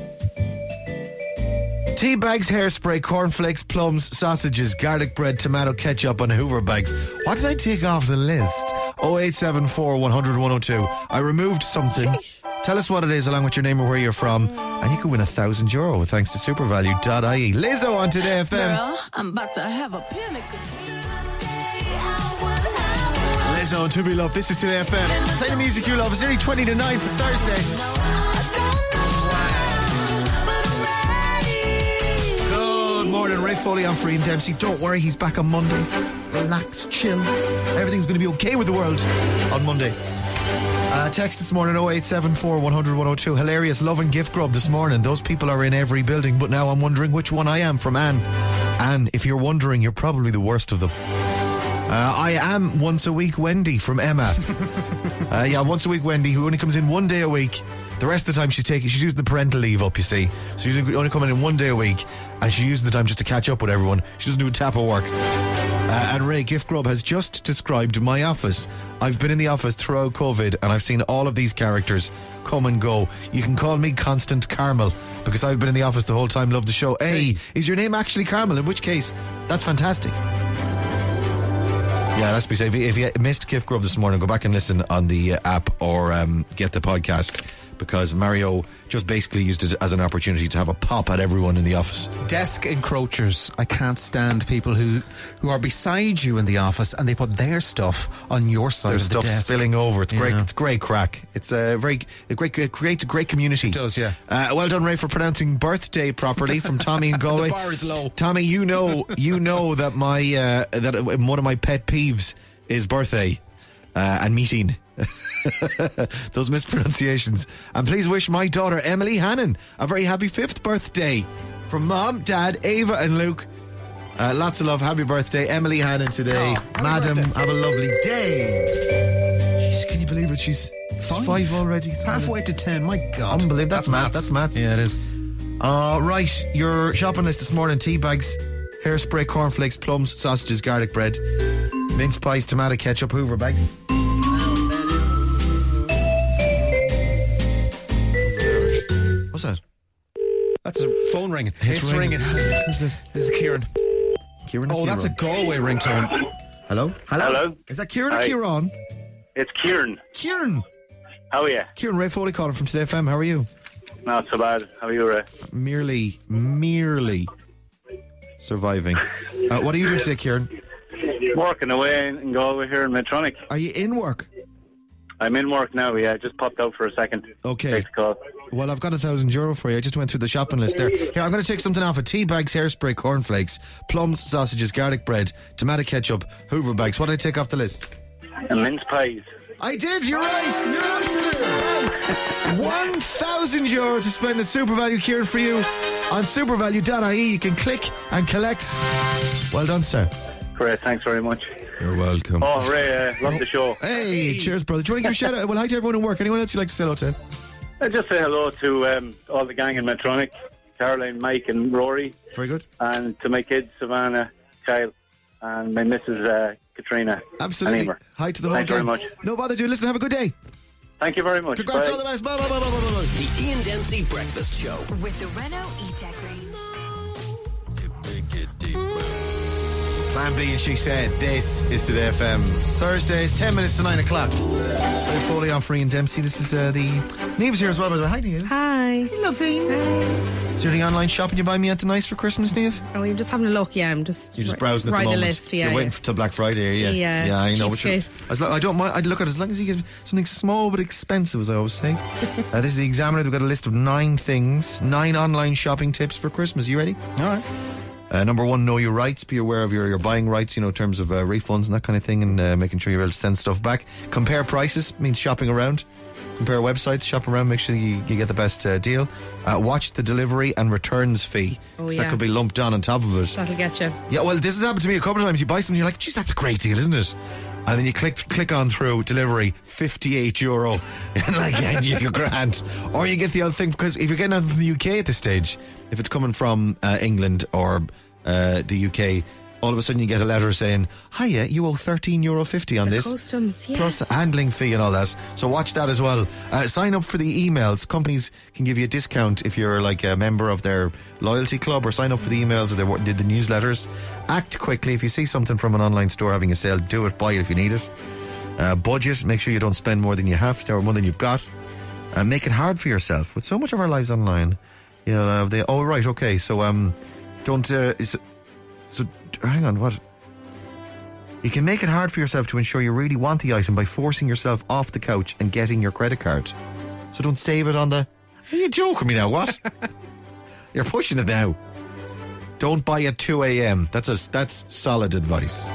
Speaker 2: Tea bags, hairspray, cornflakes, plums, sausages, garlic bread, tomato ketchup and Hoover bags. What did I take off the list? oh eight seven four, one hundred, one oh two. I removed something. Tell us what it is along with your name and where you're from, and you can win a thousand euro thanks to supervalue dot I E. Lizzo on Today F M.
Speaker 13: Girl, I'm about to have a panic.
Speaker 2: Lizzo, To Be Loved. This is Today F M. Play the music you love. It's nearly twenty to nine for Thursday. Good morning, Ray Foley on Free and Dempsey. Don't worry, he's back on Monday. Relax, chill. Everything's going to be okay with the world on Monday. Uh, text this morning oh eight seven four, one hundred, one oh two. Hilarious love and gift grub this morning. Those people are in every building, but now I'm wondering which one I am, from Anne. Anne, if you're wondering, you're probably the worst of them. Uh, I am once a week Wendy from Emma. uh, yeah, once a week Wendy, who only comes in one day a week. The rest of the time she's taking, she's using the parental leave up, you see. So she's only coming in one day a week, and she uses the time just to catch up with everyone. She doesn't do a tap of work. Uh, and Ray, Gift Grub has just described my office. I've been in the office throughout COVID, and I've seen all of these characters come and go. You can call me Constant Carmel, because I've been in the office the whole time, love the show. Hey, is your name actually Carmel? In which case, that's fantastic. Yeah, let's be safe. If you missed Gift Grub this morning, go back and listen on the uh, app or um, get the podcast, because Mario just basically used it as an opportunity to have a pop at everyone in the office.
Speaker 5: Desk encroachers. I can't stand people who, who are beside you in the office and they put their stuff on your side
Speaker 2: There's
Speaker 5: of the
Speaker 2: stuff
Speaker 5: desk.
Speaker 2: spilling over. It's
Speaker 5: Yeah.
Speaker 2: great. It's great crack. It's a very a great. It creates a great community. It
Speaker 5: does, yeah.
Speaker 2: Uh, well done, Ray, for pronouncing birthday properly. From Tommy in Galway.
Speaker 5: The bar is low.
Speaker 2: Tommy, you know, you know that my uh, that one of my pet peeves is birthday uh, and meeting. Those mispronunciations. And please wish my daughter Emily Hannon a very happy fifth birthday from Mom, Dad, Ava and Luke. Uh, lots of love. Happy birthday, Emily Hannon today.
Speaker 5: Oh,
Speaker 2: Madam,
Speaker 5: birthday.
Speaker 2: have a lovely day. Jeez, can you believe it? She's
Speaker 5: Five.
Speaker 2: five already. It's
Speaker 5: Halfway to ten, my God.
Speaker 2: Unbelievable. That's, maths. That's maths.
Speaker 5: Yeah, it is.
Speaker 2: Uh, right, your shopping list this morning: tea bags, hairspray, cornflakes, plums, sausages, garlic bread, mince pies, tomato ketchup, Hoover bags. What's that?
Speaker 5: That's a phone ringing.
Speaker 2: It's
Speaker 5: It's,
Speaker 2: ringing.
Speaker 5: ringing.
Speaker 2: Who's this?
Speaker 5: This is Kieran.
Speaker 2: Kieran.
Speaker 5: Oh, that's a Galway ringtone.
Speaker 2: Hello? Hello?
Speaker 8: Hello?
Speaker 2: Is that Kieran or
Speaker 8: Hi.
Speaker 2: Kieran?
Speaker 8: It's Kieran.
Speaker 2: Kieran.
Speaker 8: How are you?
Speaker 2: Kieran, Ray Foley calling from Today F M. How are you?
Speaker 8: Not so bad. How are you, Ray?
Speaker 2: Merely, merely surviving. Uh, what are you doing today, Kieran?
Speaker 8: Working away in Galway here in Medtronic.
Speaker 2: Are you in work?
Speaker 8: I'm in work now, yeah. Just popped out for a second.
Speaker 2: Okay.
Speaker 8: Take the call.
Speaker 2: Well, I've got a thousand euro for you. I just went through the shopping list there. Here, I'm going to take something off of tea bags, hairspray, cornflakes, plums, sausages, garlic bread, tomato ketchup, Hoover bags. What did I take off the list?
Speaker 8: And mince pies.
Speaker 2: I did, you're right. You're absolutely right. one thousand euro to spend at SuperValue, Kieran, for you on supervalue dot I E. You can click and collect. Well done, sir.
Speaker 8: Great, thanks very much.
Speaker 2: You're welcome.
Speaker 8: Oh, Ray, uh, love the show.
Speaker 2: Hey, cheers, brother. Do you want to give a shout out? Well, hi to everyone in work. Anyone else you'd like to say hello to?
Speaker 8: I just say hello to um, all the gang in Medtronic, Caroline, Mike and Rory.
Speaker 2: Very good.
Speaker 8: And to my kids, Savannah, Kyle, and my missus uh, Katrina.
Speaker 2: Absolutely.
Speaker 8: And Emer.
Speaker 2: Hi to the whole
Speaker 8: Thanks
Speaker 2: gang.
Speaker 8: very much.
Speaker 2: No bother, dude. Listen, have a good day.
Speaker 8: Thank you very much.
Speaker 2: Congrats,
Speaker 8: Bye.
Speaker 2: all the best. Bye, bye, bye, bye, bye, bye.
Speaker 6: The Ian Dempsey Breakfast Show.
Speaker 3: With the Renault E-Tech range.
Speaker 2: Plan B, and she said, this is Today F M. It's Thursday, it's ten minutes to nine o'clock. Ray Foley on Free and Dempsey. This is uh, the... Neve's here as well, by the way. Hi, Neve.
Speaker 7: Hi.
Speaker 2: Lovely. Is there any online shopping you buy me anything nice for Christmas, Neve?
Speaker 7: Oh, you're just having a look, yeah. I'm just
Speaker 2: You're just browsing at
Speaker 7: right
Speaker 2: the moment.
Speaker 7: the list, yeah.
Speaker 2: You're waiting
Speaker 7: yeah.
Speaker 2: for till Black Friday, yeah.
Speaker 7: Yeah.
Speaker 2: Yeah, I know. But sure,
Speaker 7: Cheapskate.
Speaker 2: as long, I don't mind. I'd look at it as long as you get something small but expensive, as I always say. uh, this is the Examiner. They've got a list of nine things, nine online shopping tips for Christmas. You ready?
Speaker 5: All right.
Speaker 2: Uh, number one, know your rights. Be aware of your, your buying rights, you know, in terms of uh, refunds and that kind of thing, and uh, making sure you're able to send stuff back. Compare prices means shopping around. Compare websites, shop around, make sure you, you get the best uh, deal. Uh, watch the delivery and returns fee.
Speaker 7: Oh,
Speaker 2: 'cause
Speaker 7: yeah.
Speaker 2: That could be lumped on on top of it.
Speaker 7: That'll get you.
Speaker 2: Yeah, well, this has happened to me a couple of times. You buy something, you're like, geez, that's a great deal, isn't it? And then you click click on through delivery, fifty-eight euro. And like, yeah, you're grand. Or you get the other thing, because if you're getting out from the U K at this stage, if it's coming from uh, England or uh, the U K, all of a sudden you get a letter saying, hiya, you owe thirteen euro fifty on
Speaker 7: The
Speaker 2: this.
Speaker 7: customs, yeah.
Speaker 2: Plus handling fee and all that. So watch that as well. Uh, sign up for the emails. Companies can give you a discount if you're like a member of their loyalty club, or sign up for the emails or they did the newsletters. Act quickly. If you see something from an online store having a sale, do it, buy it if you need it. Uh, budget. Make sure you don't spend more than you have to or more than you've got. Uh, make it hard for yourself. With so much of our lives online, you know, uh, they, oh, right, okay. So, um, don't, uh, so, so, hang on, what? You can make it hard for yourself to ensure you really want the item by forcing yourself off the couch and getting your credit card. So don't save it on the... Are you joking me now, what? You're pushing it now. Don't buy at two a.m. That's a, that's solid advice.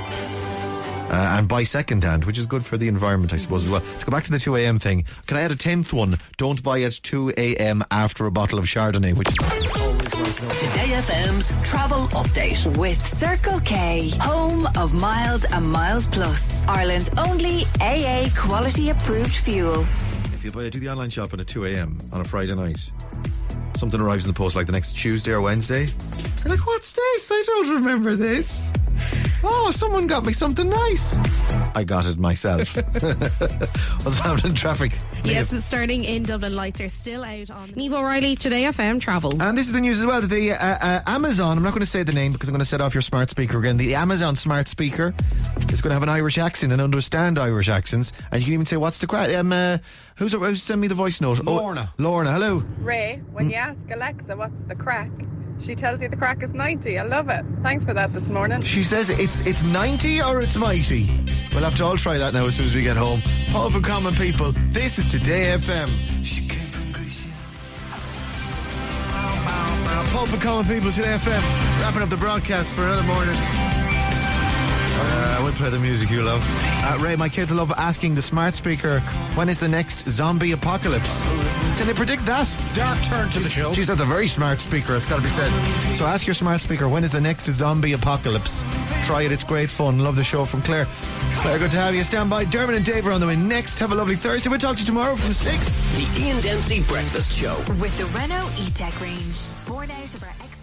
Speaker 2: Uh, and buy second hand, which is good for the environment, I suppose, as well. To go back to the two a.m. thing, can I add a tenth one? Don't buy at two a.m. after a bottle of Chardonnay, which is always right.
Speaker 6: Today F M's travel update.
Speaker 3: With Circle K, home of Miles and Miles Plus, Ireland's only A A quality approved fuel.
Speaker 2: If you buy, do the online shopping at two a.m. on a Friday night, something arrives in the post like the next Tuesday or Wednesday, you're like, what's this? I don't remember this. Oh, someone got me something nice. I got it myself. What's happening in traffic?
Speaker 7: Yes, it's starting in Dublin. Lights are still out on Niamh O'Reilly, Today F M travel.
Speaker 2: And this is the news as well. The uh, uh, Amazon, I'm not going to say the name because I'm going to set off your smart speaker again. The Amazon smart speaker is going to have an Irish accent and understand Irish accents. And you can even say, what's the crack? Um, uh, who's, who's send me the voice note?
Speaker 5: Lorna.
Speaker 2: Oh, Lorna, hello.
Speaker 20: Ray, when you ask Alexa what's the crack, she tells you the crack is ninety. I love it. Thanks for that this morning.
Speaker 2: She says it's it's ninety or it's mighty. We'll have to all try that now as soon as we get home. Pulp and Common people, this is Today F M. She came from Greece. Pulp and Common people, Today F M. Wrapping up the broadcast for another morning. Uh, we'll play the music you love. Uh, Ray, my kids love asking the smart speaker, when is the next zombie apocalypse? Can they predict that?
Speaker 5: Dark turn to the show.
Speaker 2: Jeez, that's a very smart speaker, it's got to be said. So ask your smart speaker, when is the next zombie apocalypse? Try it, it's great fun. Love the show from Claire. Claire, good to have you. Stand by. Dermot and Dave are on the way next. Have a lovely Thursday. We'll talk to you tomorrow from six.
Speaker 6: The Ian Dempsey Breakfast Show.
Speaker 3: With the Renault E-Tech range. Born out of our ex-